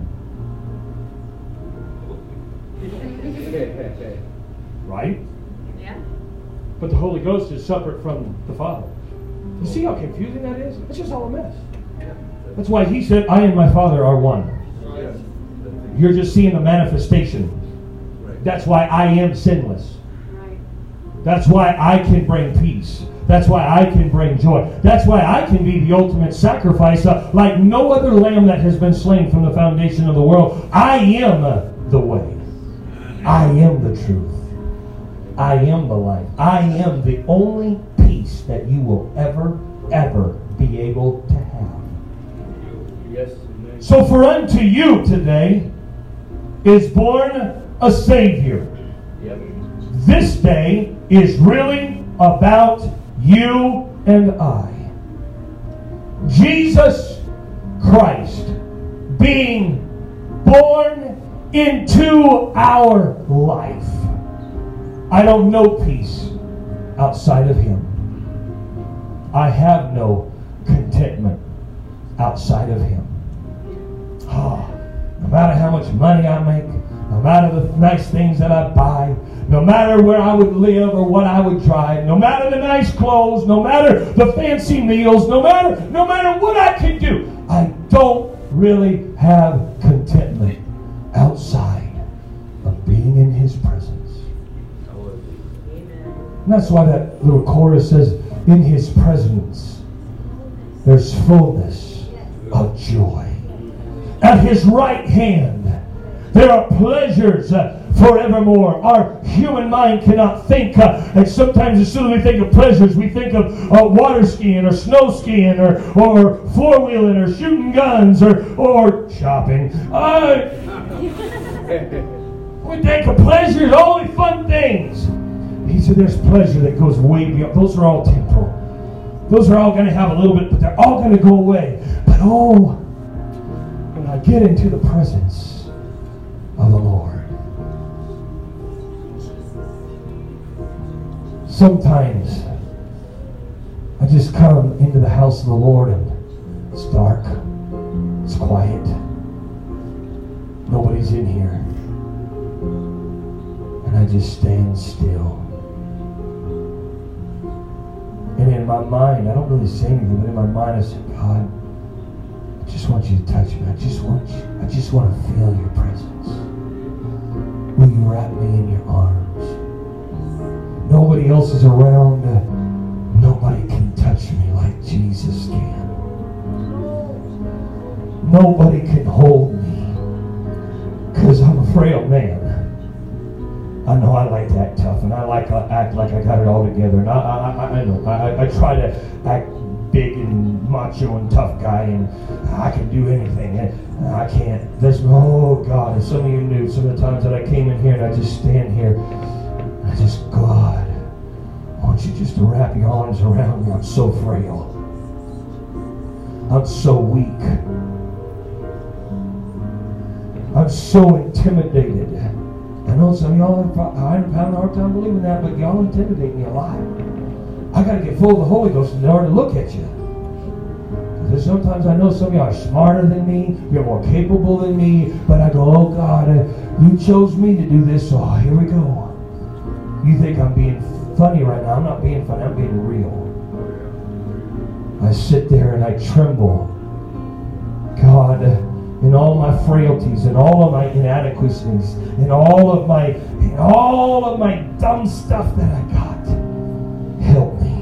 Right? Yeah. But the Holy Ghost is separate from the Father. You see how confusing that is? It's just all a mess. That's why he said, I and my Father are one. You're just seeing the manifestation. That's why I am sinless. Right. That's why I can bring peace. That's why I can bring joy. That's why I can be the ultimate sacrifice. Like no other lamb that has been slain from the foundation of the world. I am the way. I am the truth. I am the life. I am the only peace that you will ever be able to have. Yes. So for unto you today is born a Savior. Yep. This day is really about you and I. Jesus Christ being born into our life. I don't know peace outside of him. I have no contentment outside of him. No matter how much money I make, no matter the nice things that I buy, no matter where I would live or what I would drive, no matter the nice clothes, no matter the fancy meals, no matter what I can do, I don't really have contentment outside of being in his presence. Amen. And that's why that little chorus says, in his presence there's fullness of joy. At his right hand there are pleasures forevermore. Our human mind cannot think. And sometimes as soon as we think of pleasures, we think of water skiing or snow skiing or four-wheeling or shooting guns or shopping. We think of pleasures, only fun things. He said there's pleasure that goes way beyond. Those are all temporal. Those are all going to have a little bit, but they're all going to go away. But when I get into the presence of the Lord, sometimes I just come into the house of the Lord and it's dark, it's quiet, nobody's in here, and I just stand still. And in my mind, I don't really say anything, but in my mind I say, God, I just want you to touch me. I just want to feel your presence. Will you wrap me in your arms? Nobody else is around. Nobody can touch me like Jesus can. Nobody can hold me because I'm like I got it all together. And I know. I try to act big and macho and tough guy, and I can do anything. And I can't. Oh God, if some of you knew some of the times that I came in here and I just stand here, I just, God, why don't you just wrap your arms around me? I'm so frail. I'm so weak. I'm so intimidated. I know some of y'all I'm having a hard time believing that, but y'all intimidate me a lot. I got to get full of the Holy Ghost in order to look at you. Because sometimes I know some of y'all are smarter than me, you're more capable than me, but I go, oh God, you chose me to do this, so here we go. You think I'm being funny right now. I'm not being funny, I'm being real. I sit there and I tremble. God, in all my frailties, and all of my inadequacies, and all of my dumb stuff that I got, help me.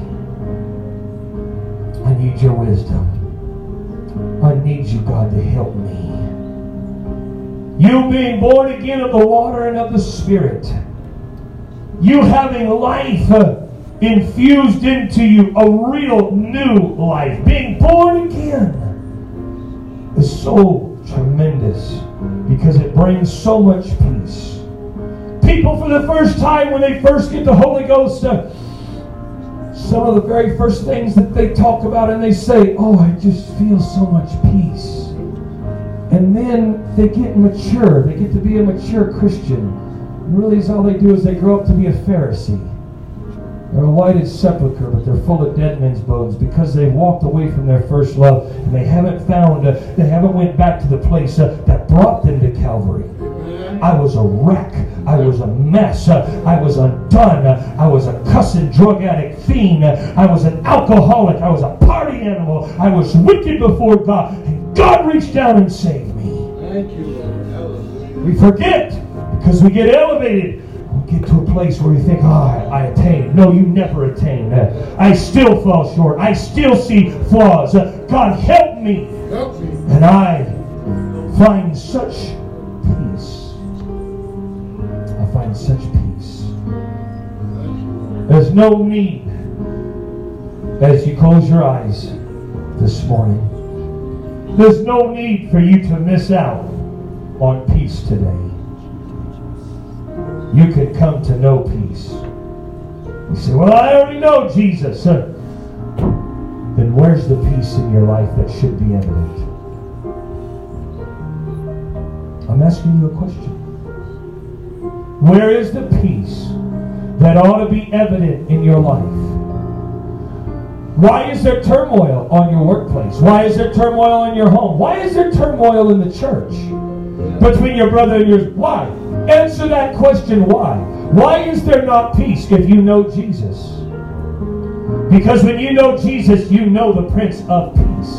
I need your wisdom. I need you, God, to help me. You being born again of the water and of the Spirit, you having life infused into you, a real new life, being born again, is so tremendous because it brings so much peace. People, for the first time, when they first get the Holy Ghost, some of the very first things that they talk about, and they say, oh, I just feel so much peace. And then they get mature. They get to be a mature Christian. And really, all they do is they grow up to be a Pharisee. They're a whited sepulcher, but they're full of dead men's bones because they walked away from their first love, and they haven't went back to the place that brought them to Calvary. I was a wreck. I was a mess. I was undone. I was a cussing drug addict fiend. I was an alcoholic. I was a party animal. I was wicked before God, and God reached down and saved me. Thank you, Lord. We forget because we get elevated. Get to a place where you think, I attained. No, you never attained. I still fall short. I still see flaws. God, help me. Help me. And I find such peace. I find such peace. There's no need, as you close your eyes this morning, there's no need for you to miss out on peace today. You can come to know peace. You say, well, I already know Jesus. Then where's the peace in your life that should be evident? I'm asking you a question. Where is the peace that ought to be evident in your life? Why is there turmoil on your workplace? Why is there turmoil in your home? Why is there turmoil in the church? Between your brother and yours? Why? Answer that question, why? Why is there not peace if you know Jesus? Because when you know Jesus, you know the Prince of Peace.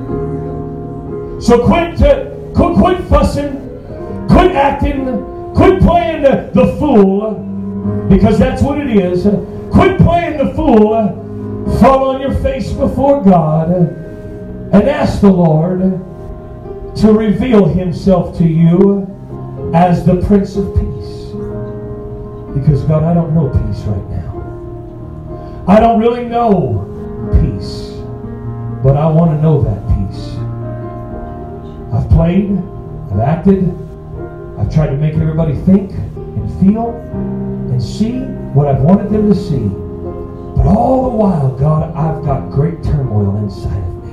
So quit fussing, quit acting, quit playing the fool, because that's what it is. Quit playing the fool. Fall on your face before God and ask the Lord to reveal Himself to you as the Prince of Peace. Because, God, I don't know peace right now. I don't really know peace, but I want to know that peace. I've played, I've acted, I've tried to make everybody think and feel and see what I've wanted them to see. But all the while, God, I've got great turmoil inside of me.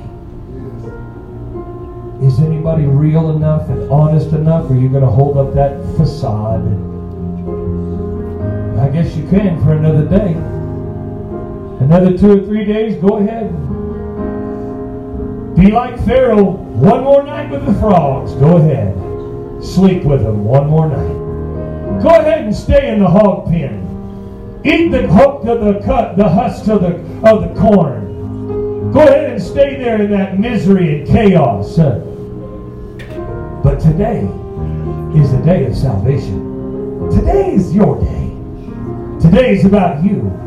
Is anybody real enough and honest enough? Or are you going to hold up that facade? I guess you can for another day. Another 2 or 3 days, go ahead. Be like Pharaoh, one more night with the frogs. Go ahead. Sleep with them one more night. Go ahead and stay in the hog pen. Eat the husk of the corn. Go ahead and stay there in that misery and chaos. But today is the day of salvation. Today is your day. Today is about you.